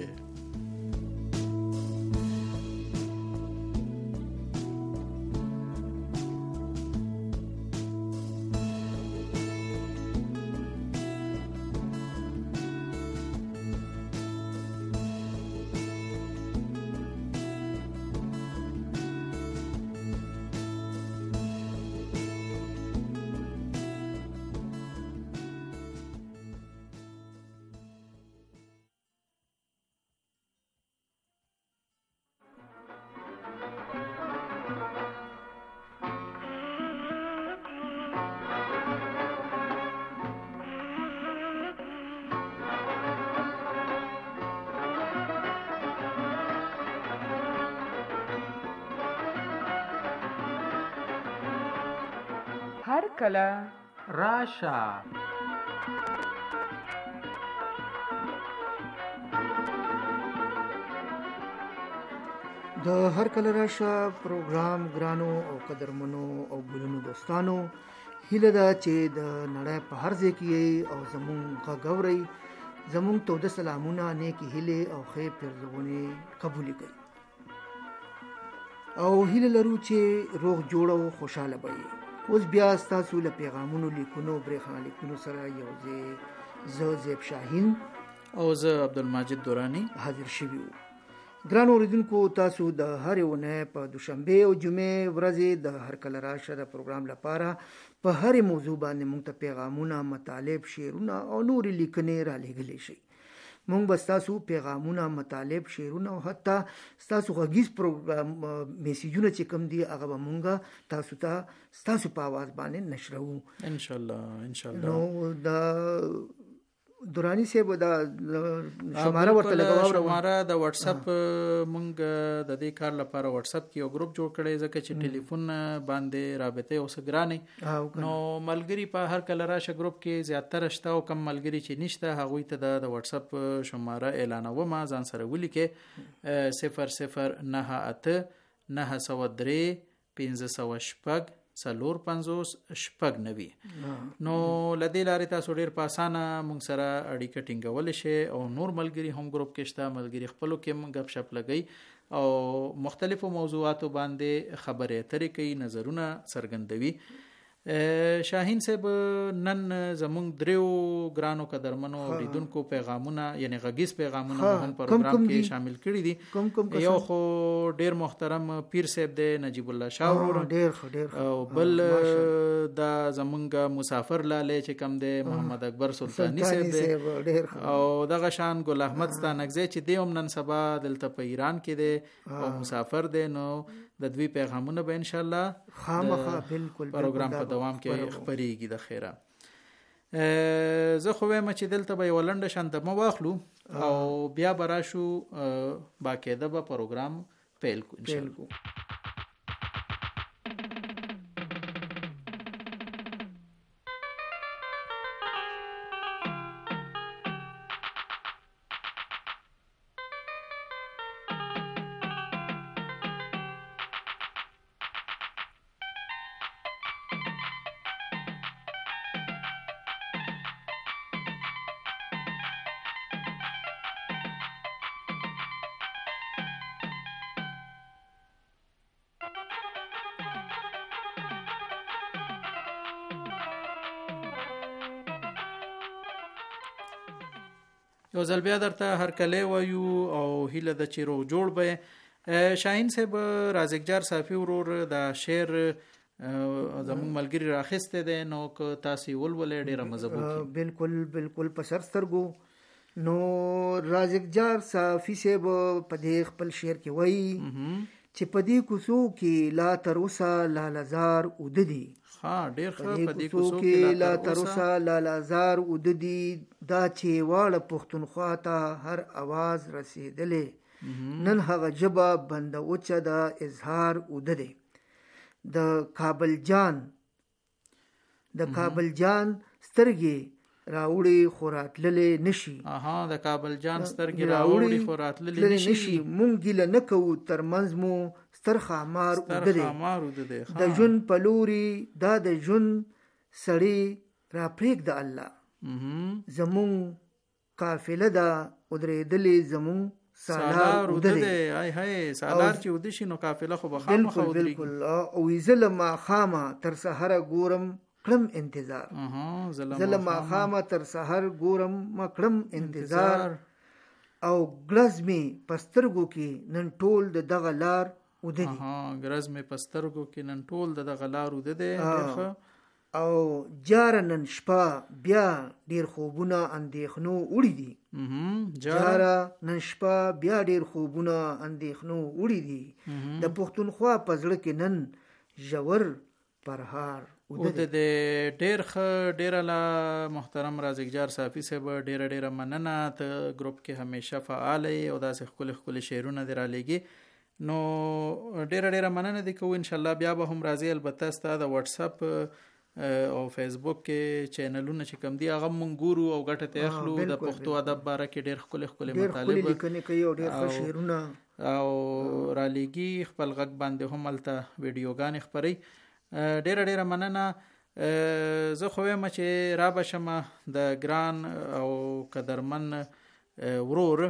هر کله راشه. د هر کله راشه پروګرام ګرانو او قدرمنو او ګلونو دوستانو، هیله ده چې د نړۍ په هر ځای کې او زمونږ غږ اورئ. زمونږ توده سلامونه، نیکې هیلې او ښې پیرزونې قبول کړئ او هیله لرو چې روغ جوړ او خوشاله به یې. اوس بیا ستاسو له پیغامونو، لیکونو، برېښنا لیکونو سره یو ځای زه زیب شاهین او زه عبدالماجد دورانی حاضر شوي وو. ګران اوریدونکو، تاسو د هرې اونۍ په دوشنبې او جمعې ورځې د هر کله راشه د پروګرام لپاره په هرې موضوع باندې موږ ته پیغامونه، مطالب، شعرونه او نورې لیکنې را لېږلی شئ. مونږ به ستاسو پیغامونه، مطالب، شعرونه او حتی ستاسو غږیز پروګرام میسیجونه چې کوم دي هغه به مونږ تاسو ته ستاسو په आवाज باندې نشرو ان شاء الله. نو دا دورانی صاحب دا شماره ورته لګاو، شماره د واتس اپ مونږ د دې کار لپاره واتس اپ کې یو ګروپ جوړ کړی ځکه چې ټلیفون باندې رابطه اوس ګرانې، نو ملګری په هر کله راشه ګروپ کې زیاتره شته او کم ملګری چې نشته هغوی ته د واتس اپ شماره اعلانوم، ځان سره ولیکې 009 903 506 450 شپږ 90. نو لدې لارې تاسو ډیر په اسانه مونږ سره اړیکه ټینګول شي او نور ملګری هم ګروپ کې شته، ملګری خپلو کې مونږ غپ شپ لګي او مختلفو موضوعاتو باندې خبرې اترې کوي، نظرونه څرګندوي. شاهین صاحب نن زمونږ دریو ګرانو قدرمنو اوریدونکو پیغامونه یعنی غږیز پیغامونه هم پروګرام کې شامل کړي دي. یو خو ډیر محترم پیر صاحب دی نجیب الله شاه ورور، او بل دا زمونږ مسافر لاله چې کم دی محمد اکبر سلطانی صاحب دی، او دغه شان ګل احمد ستانکزی چې دی هم نن سبا دلته په ایران کې دی او مسافر دی. نو د دوی پیغامونه به ان شاء الله خامخا بالکل پروګرام په دوام کې خبرېږي. د خیره زه خو وایم چې دلته به یو لنډه شانتمه واخلو او بیا به راشو باقاعده به پروګرام پیل کو ان شاء الله. یو ځل بیا درته هر کله وایو او هیله د چې روغ جوړ به. شاهین صاحب رازقجار صافی ورور د شعر زموږ ملګری راخسته دی، نو که تاسو ولولې ډیره مزه وکړي. بالکل په سر سترګو. نو رازقجار صافی صاحب په دې خپل شعر کې وایي چې په دې کوڅو کې لا تر اوسه لالزار وددي. ډیر ښه. په دې کوڅو کې لا تر اوسه لالزار وددي، دا چې واړه پښتونخوا ته هر आवाज رسیدلې، نن هغه ژبه بنده اوچه د اظهار وددي. د کابل جان سترګې راوړي خوراتللې نشي. د کابل جان سترګې راوړي خوراتللې نشي. مونږ ګیله نه کوو ترمنځ مو ستر خامار ودرې. د ژوند په لوري دا د ژوند سړی را پرېږده الله، زمونږ قافله ده ودرېدلې زمونږ سالار ودرې. ای هاي سالار چې ودې شي نو قافله خو به خامخا ودرېږي. بالکل. او زه له ماښامه تر سحره ګورم کړم انتظار. زه له ماښامه تر سحر ګورم ما کړم انتظار، او ګلز مې په سترګو کې نن ټول د دغه لار وددي. ګلز مې په سترګو کې نن ټول د دغه لار وددي. او جاره نن شپه بیا ډیر خوبونه اندېښنو وړي دي. جاره نن شپه بیا ډیر خوبونه اندېښنو وړي دي. د پښتونخوا په زړه کې نن ژور پرهار وددي. ډیر ښه. ډیر لا محترم رازقجار صافی صاحب ډیر مننه. ته ګروپ کې همیشه فعال او داسې خپل شعرونه دی را لېږي. نو ډیر مننه دی کوو. ان شاء الله بیا به هم راځي. البته ستا د واتس اپ او فیسبوک کې چینلونه چې کم دي هغه مونږ ګورو او ګټه ته اخلو. د پښتو ادب باره کې ډیر خپل مطالب لیکنې کوي او ډیر ښه شعرونه او را لېږي. خپل غږ باندې هم الته ویډیوګانې خپروي. ډیر مننه. زه خو وایم چې را بشم د ګران او قدرمن ورور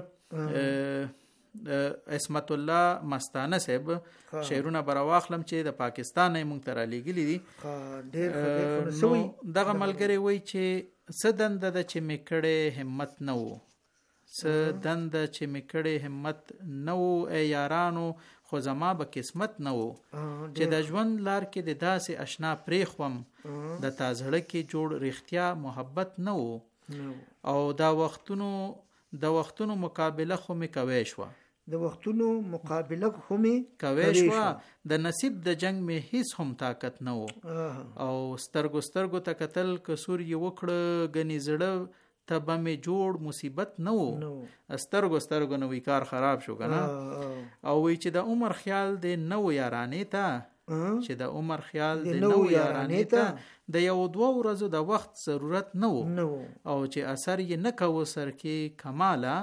اسمت الله مستانه صاحب شعرونه براواخلم چې د پاکستان مونږ ته را لېږلي دي. نو دغه ملګری وایي چې څه دنده ده چې مې کړې همت نه و، څه دنده چې مې کړې همت نه و، ای یارانو خو زما به قسمت نه و، چې د ژوند لار کې د داسې اشنا پرېښوم، د تا زړه کې جوړ رښتیا محبت نه و. او دا وختونو د وختونو مقابله خو مې کوي شوه د وختونو مقابله خو مې کوي شوه د نصیب د جنگ مې هیڅ هم طاقت نه و او سترګو ته کتل کسور یې وکړه غني زړه ته به مې جوړ مصیبت نه و سترګو نو کار خراب شو کنه او وی چې د عمر خیال دی نو یارانې ته چې د عمر خیال د نو یارانې ته د یو دوه ورځو د وخت ضرورت نه و او چې اثر یې نه کوو سر کې کماله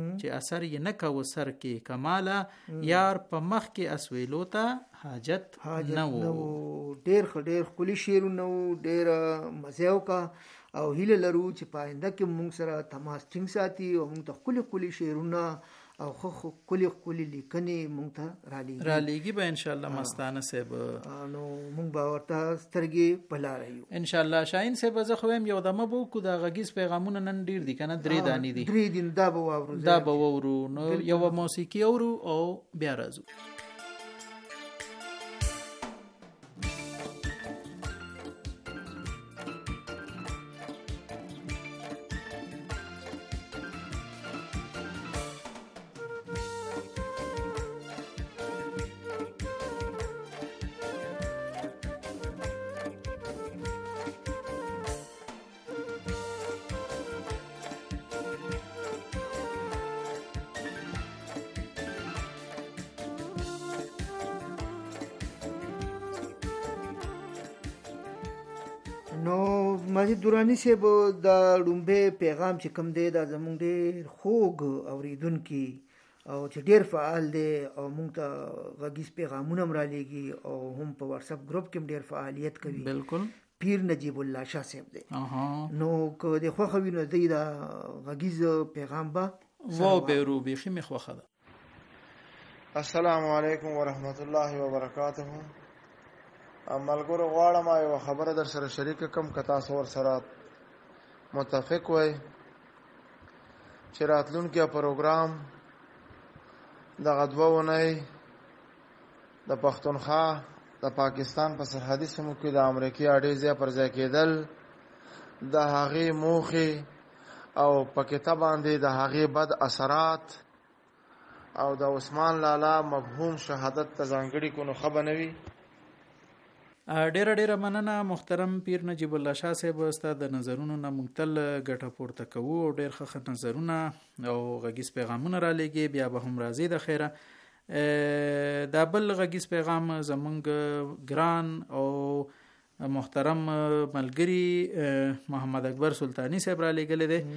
یار په مخ کې اسویلو ته حاجت نه و. ډیر خولي شیرونه ډیر مزه وکا او هیله لرو چې پاینده کې موږ سره تماس ټینګ ساتي او موږ ته خولي شیرونه او خو کلی لیکنې مونږ ته رالیږي به ان شاء الله مستانه صاحب نو مونږ به ورته سترګې په لاره یو ان شاء الله. شاهین صاحب زه خو هم یو دمه بو کو د غږیز پیغامونه نن ډیر دي کنه 3 دانی دي 3 دین دا به وورو نو یو موسیقي اورو او بیا راځو. نو ماجد دورانی صاحب د ډومبه پیغام چې کوم دی دا زمونږ ډیر خوږ اوریدونکي او چې ډیر فعال دی او مونږ ته غږیز پیغامونه را لېږي او هم په واتس اپ ګروپ کې ډیر فعالیت کوي. بالکل پیر نجیب الله شاه صاحب دی نو که د خوخه وینو دی دا غږیز پیغام با و به رو بيخي مخوخه ده. السلام علیکم ورحمت الله وبرکاته. ملګرو غواړم یو خبره در سره شریک کوم کتا سور سره متفق وای چې راتلونکي پروګرام د غدوونه د پښتونخوا د پاکستان په سرحدي سیمو کې د امریکای اډیزه پر ځای کېدل د هغې موخې او په کتاب باندې د هغې بد اثرات او د عثمان لالا مفهوم شهادت ته ځانګړي کو نو خبر نه وي. ډیره مننه محترم پیر نجیب الله شاه صاحب استاد د نظرونو نه مونتل ګټه پورته کوو او ډیر ښه نظرونه او غږیز پیغامونه را لېږي بیا به هم راځي د خیره. دا بل غږیز پیغام زمونږ ګران او محترم ملګری محمد اکبر سلطانی صاحب را لېږلی دی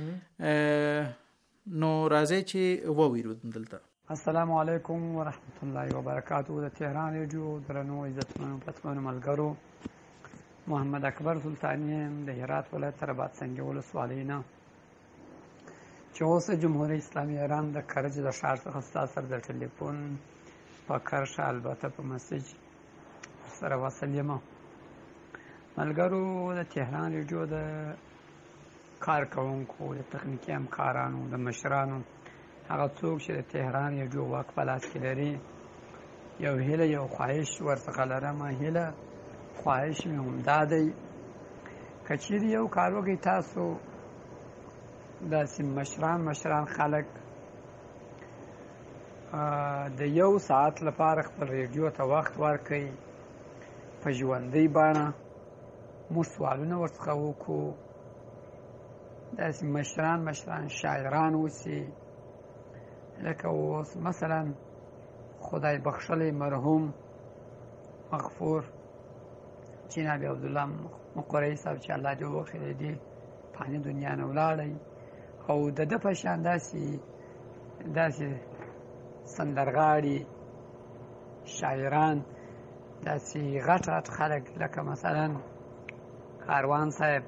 نو راځي چې وویرو دلته. السلام علیکم ورحمت الله وبرکاته. د تهران ریډیو درنو عزتمنو پتمنو ملګرو محمد اکبر سلطانی د هرات ولایت رباط سنگي ولسوالۍ نه چې اوس جمهوریت اسلامي ایران د کرج د ښار څخه ستاسو سره د ټلیفون په کرښه البته په مسیج سره وصل یم. ملګرو د تهران ریډیو د کارکوونکو د تخنیکي همکارانو د مشرانو هغه څوک چې د تهران ریډیو واک په لاس کې لري یو هیله یو خواهش ورڅخه لرم. هیله خواهش مې همدا دی که چیرې یو کار وکړئ تاسو داسې مشران خلک د 1 ساعت لپاره خپل ریډیو ته وخت ورکړئ په ژوندۍ بڼه موږ سوالونه ورڅخه وکړو. داسې مشران شاعران اوسي لکه اوس مثلا خدای بخښلی مرحوم مغفور جناب عبدالله مقری صاحب چې الله دې وبخښي دې فاني دنیا نه ولاړی او د ده په شان داسې سندرغاړي شاعران داسې غټ خلک لکه مثلا کاروان صاحب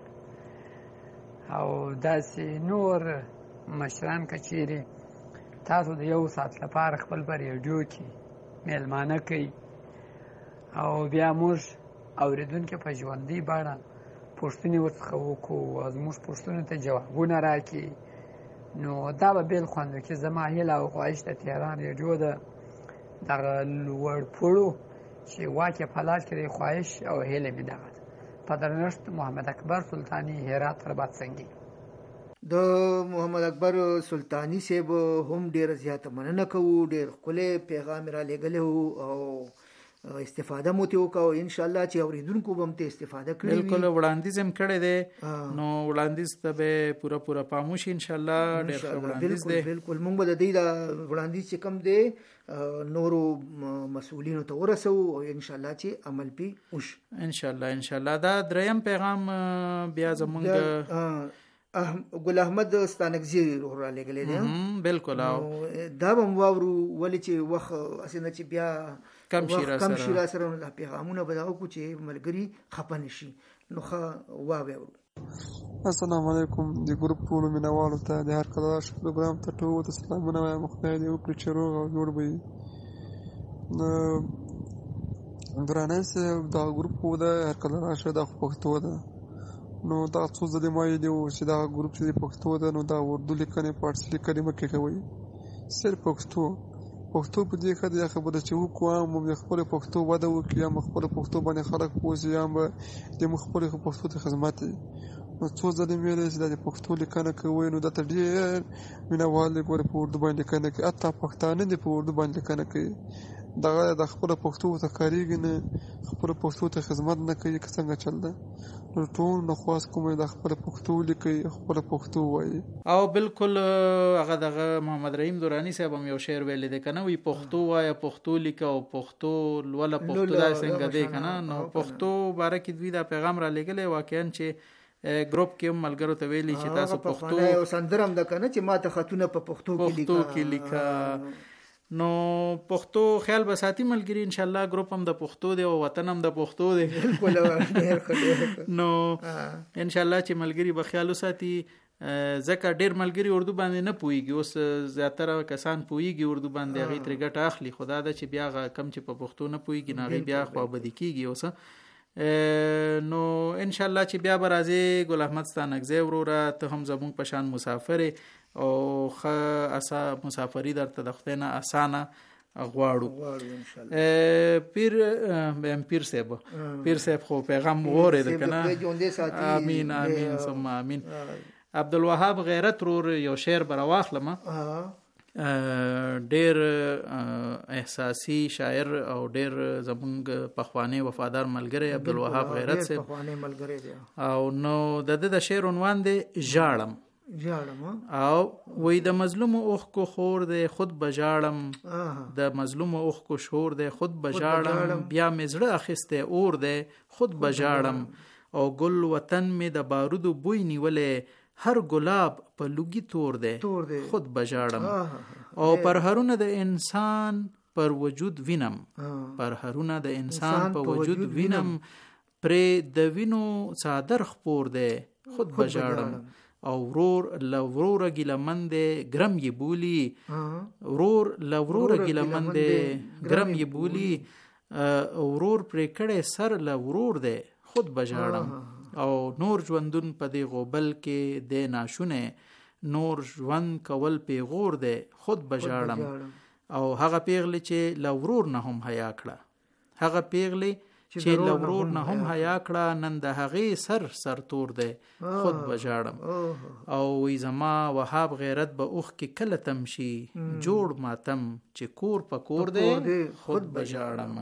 او داسې نور مشران که چیرې تاسو د 1 ساعت لپاره خپل په ریډیو کې میلمانه کوي او بیا موږ اورېدونکي په ژوندۍ بڼه پوښتنې ورڅخه وکړو او زموږ پوښتنو ته جوابونه راکړي نو دا به بېل خوند وکړي. زما هیله او خواهش د تهران ریډیو د دغه لوړ پوړو چې واک یې په لاس کې دی خواهش او هیله مې دغه په درنښت محمد اکبر سلطانی هرات رباط سنگي. د محمد اکبر سلطانی صاحب هم ډیر زیاته مننه کوو، ډیر ښکلی پیغام را لېږلی وو او استفاده مو ترې وکړه او انشاءالله چې اورېدونکو به هم ترې استفاده کړې وي. بالکل وړاندیز هم کړی دی، نو وړاندیز ته به پوره پام وشي انشاءالله. ډېر ښه وړاندیز دی. بالکل موږ به د دې د وړاندیز چې کوم دی نورو مسؤلینو ته ورسوو او انشاءالله چې عمل پې وشي انشاءالله. دا دریم پیغام بیا زمونږ ګل احمد ستانکزي را لېږلی دی. بالکل دا به م واورو، ولې چې وخت هسې نه چې بیا کم شي را سره، نو دا پیغامونه به دا وکړو چې ملګري خفه نه شي. نو ښه واورو. السلام علیکم. د ګروپ ټولو مینوالو ته د هر کله پروګرام ته ټولو ته سلامونه وایم. خدای دې وکړي چې روغ او جوړ به وي. درانه صاحب دا ګروپ د هر کله راشه د پښتو ده، نو دا څو ځلې ما یې دی چې دا ګروپ چې د پښتو ده، نو دا اردو لیکنې پارسي لیکنې مه کوئ، صرف پښتو په دې ښه ده. خبره چې وکړو موږ خپله پښتو وده وکړي، یا موږ خپله پښتو باندې خلک پوه شي، یا به د موږ خپلې پښتو ته خدمت وي. نو څو ځلې مې ویلی چې دا د پښتو لیکنه کوئ، نو دا ته ډېر مینهوال دی پورې په اردو باندې لیکنه کوي، حتی پښتانه دې په اردو باندې لیکنه کوي. دغه د خپله پښتو ته کارېږي نه، خپله پښتو ته خدمت نه کوي، که څنګه چل ده. نو ټول نه خواست کوم د خپله پښتو لیکئ، خپله پښتو وایي. او بالکل هغه دغه محمد رحیم درانی صاحب هم یو شعر ویلی دی که نه، وایي پښتو وایه، پښتو لیکه او پښتو لوله، پښتو دا څنګه دی که نه. نو پښتو باره کې دوی دا پیغام را لېږلی، واقعا چې ګروپ کې هم ملګرو ته ویلي چې تاسو پښتو یو سندره هم ده که نه چې ما ته خطونه په پښتو کې لیکه. نو پښتو خیال به ساتي ملګري انشاءالله. ګروپ هم د پښتو دی او وطن هم د پښتو دی. نو انشاءالله چې ملګري به خیال وساتي، ځکه ډېر ملګري اردو باندې نه پوهېږي. اوس زیاتره کسان پوهېږي اردو باندې، هغوی ترې ګټه اخلي. خو دا ده چې بیا هغه کم چې په پښتو نه پوهېږي نو هغوی بیا خوابدي کېږي. اوس نو انشاءالله چې بیا به راځې ګل احمد ستانکزی وروره، ته هم زمونږ په شان مسافر او ښه مسافري درته د خدای نه اسانه غواړو. پیر صاحب خو پیغام واورېده که نه؟ امین ثم امین. عبدالوهاب غیرت رور یو شعر به راواخلم. ډیر احساسي شاعر او ډیر زمونږ پخوانی وفادار ملګری عبدالوهاب غیرت صاحب. او نو د شعر عنوان دی ژاړم. او وی د مظلوم اوښکو خور دی خود بژاړم، د مظلوم اوښکو شور دی خود بژاړم، بیا مې زړه اخیستی اور دی خود بژاړم، او ګل وطن مې د بارودو بوی نیولی، هر ګلاب په لوګي تور دی خود بژاړم، او پرهرونه د انسان پر وجود وینم، پرهرونه د انسان په وجود وینم، پرې د وینو څادر خپور دی خود بژاړم، او ورور لوروره ګیلمن دی ګرم یې بولی، ورور لوروره ګیلمن دی ګرم یې بولی، ورور پرې کړی سر لورور دی خود بژاړم، او نور ژوندون په دې غوبل کې دی ناشونه، نور ژوند کول پیغور دی خود بژاړم، او هغه پیغلې چې لورور نه هم حیا کړه، هغه پیغلې چې لورور نه هم حیا کړه، نن د هغې سر تور دی خود بژاړم، او وی زما وهاب غیرت به اوښ کې کله تم شي، جوړ ماتم چې کور په کور دی خود بژاړم.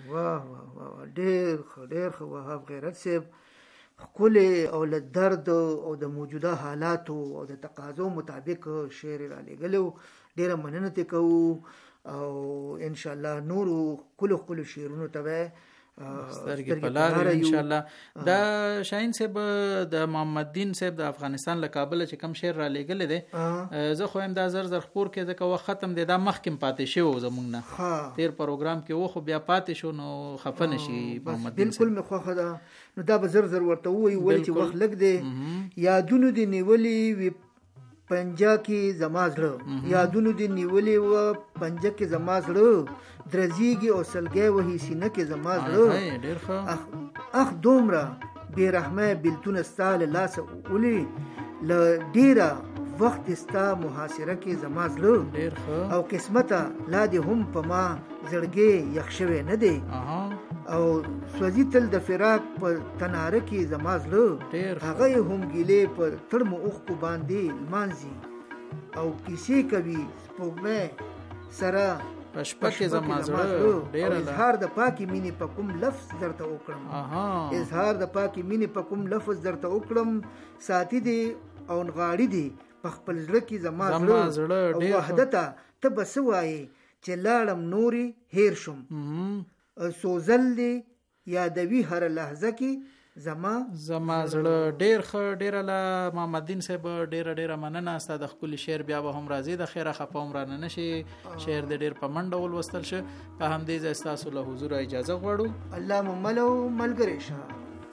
ډېر ښه وهاب غیرت صاحب ښکلې او له درد او د موجوده حالاتو او د تقاضو مطابق شعر را لېږلی و. ډېره مننه ترې کوو او انشاءالله نورو ښکلو شعرونو ته به سترګې په لاره انشاءالله. دا شاهین صاحب د محمد دین صاحب د افغانستان له کابله چې کوم شعر را لېږلی دی، زه خو یم دا زر خپور کې ځکه وخت ختم دی، دا مخکې پاتې شوی و زموږ نه، تیر پروګرام کې و، خو بیا پاتې شو، نو خفه نه شي محمد دین صاحب. بالکل مې خوښه ده. نو دا به زر ورته ووایي، ولې چې وخت لږ دی. یادونو دې نیولې وي پنجه کې زما زړه، یادونو دې نیولې وه پنجه کې زما زړه، درزیږي او سلګی وهي سینه کې زما زړه، اخ دومره بې رحمه بېلتونه ستا له لاسه ولې، له ډېره وخت ستا محاصره کې زما زړه، او قسمته لا دې هم په ما زړګی یخ شوی نه دی، او سوځي تل د فراق په تناره کې زما زړه هغه هم ګیلې په تړمو اوښکو باندې لمانځي او کیسې کوي سپوږمۍ سره پشپکه زما زړه ډېر اظهار د پاکي مینې په کوم لفظ درته وکړم اظهار د پاکي مینې په کوم لفظ درته وکړم ساتي دي او نغاړي دي په خپل زړه کې زما زړه ډېر وحدته ته بس وایي چې لاړم نوري هیر شم سوزل دی یادوي هر لحظه کې زما زړه ډېر ښه ډېر له محمد دین صاحب ډېر مننه ستاسو د خپل شعر بیا به هم راځي د خیره خپوم را نه شي شعر د ډېر په منډه ول وستل شه په هم دې تاسو له حضور اجازه غواړو الله مملو ملګری شه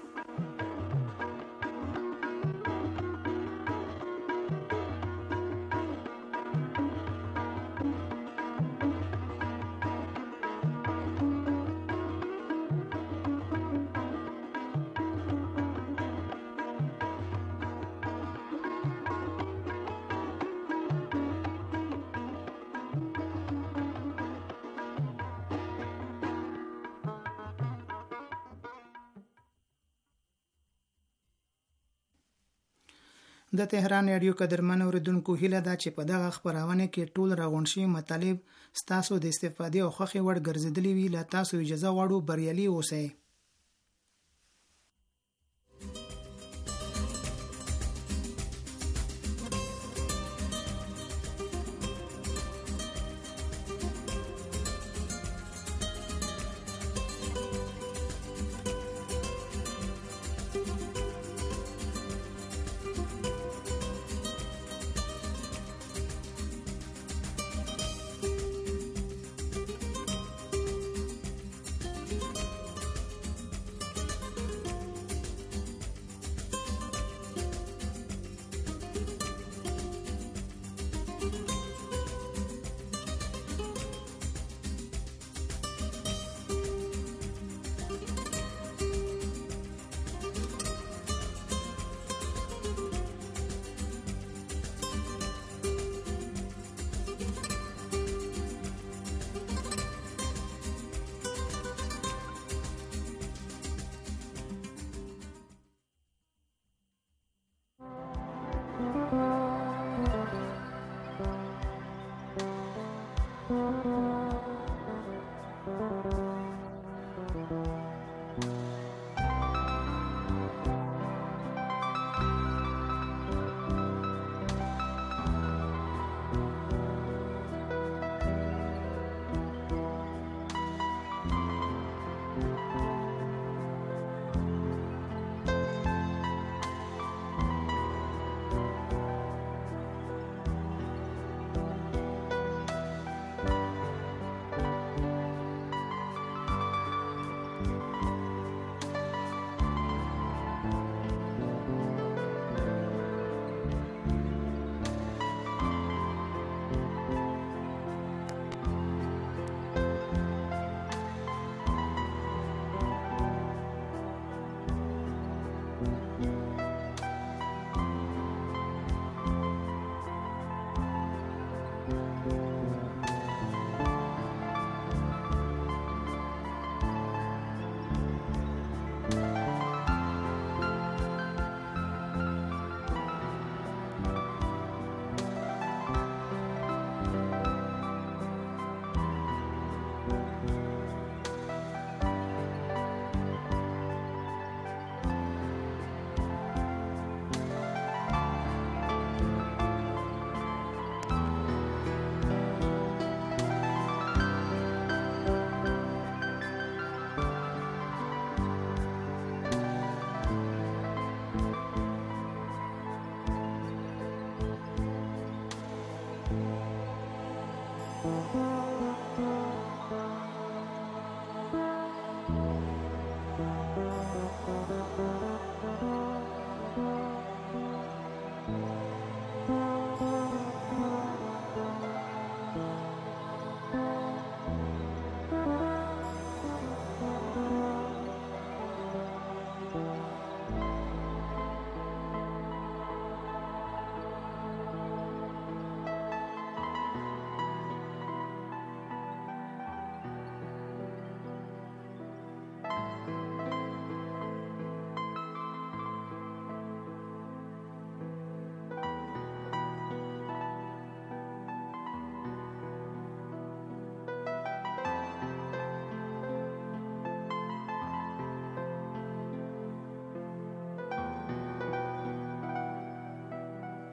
د تهران رادیو قدرمن اوریدونکو هیله ده چې په دغه خبرونه کې ټول راغونډ شوي مطالب ستاسو د استفادې او خوښې وړ ګرځېدلي وي. له تاسو اجازه غواړو بریالي اوسئ.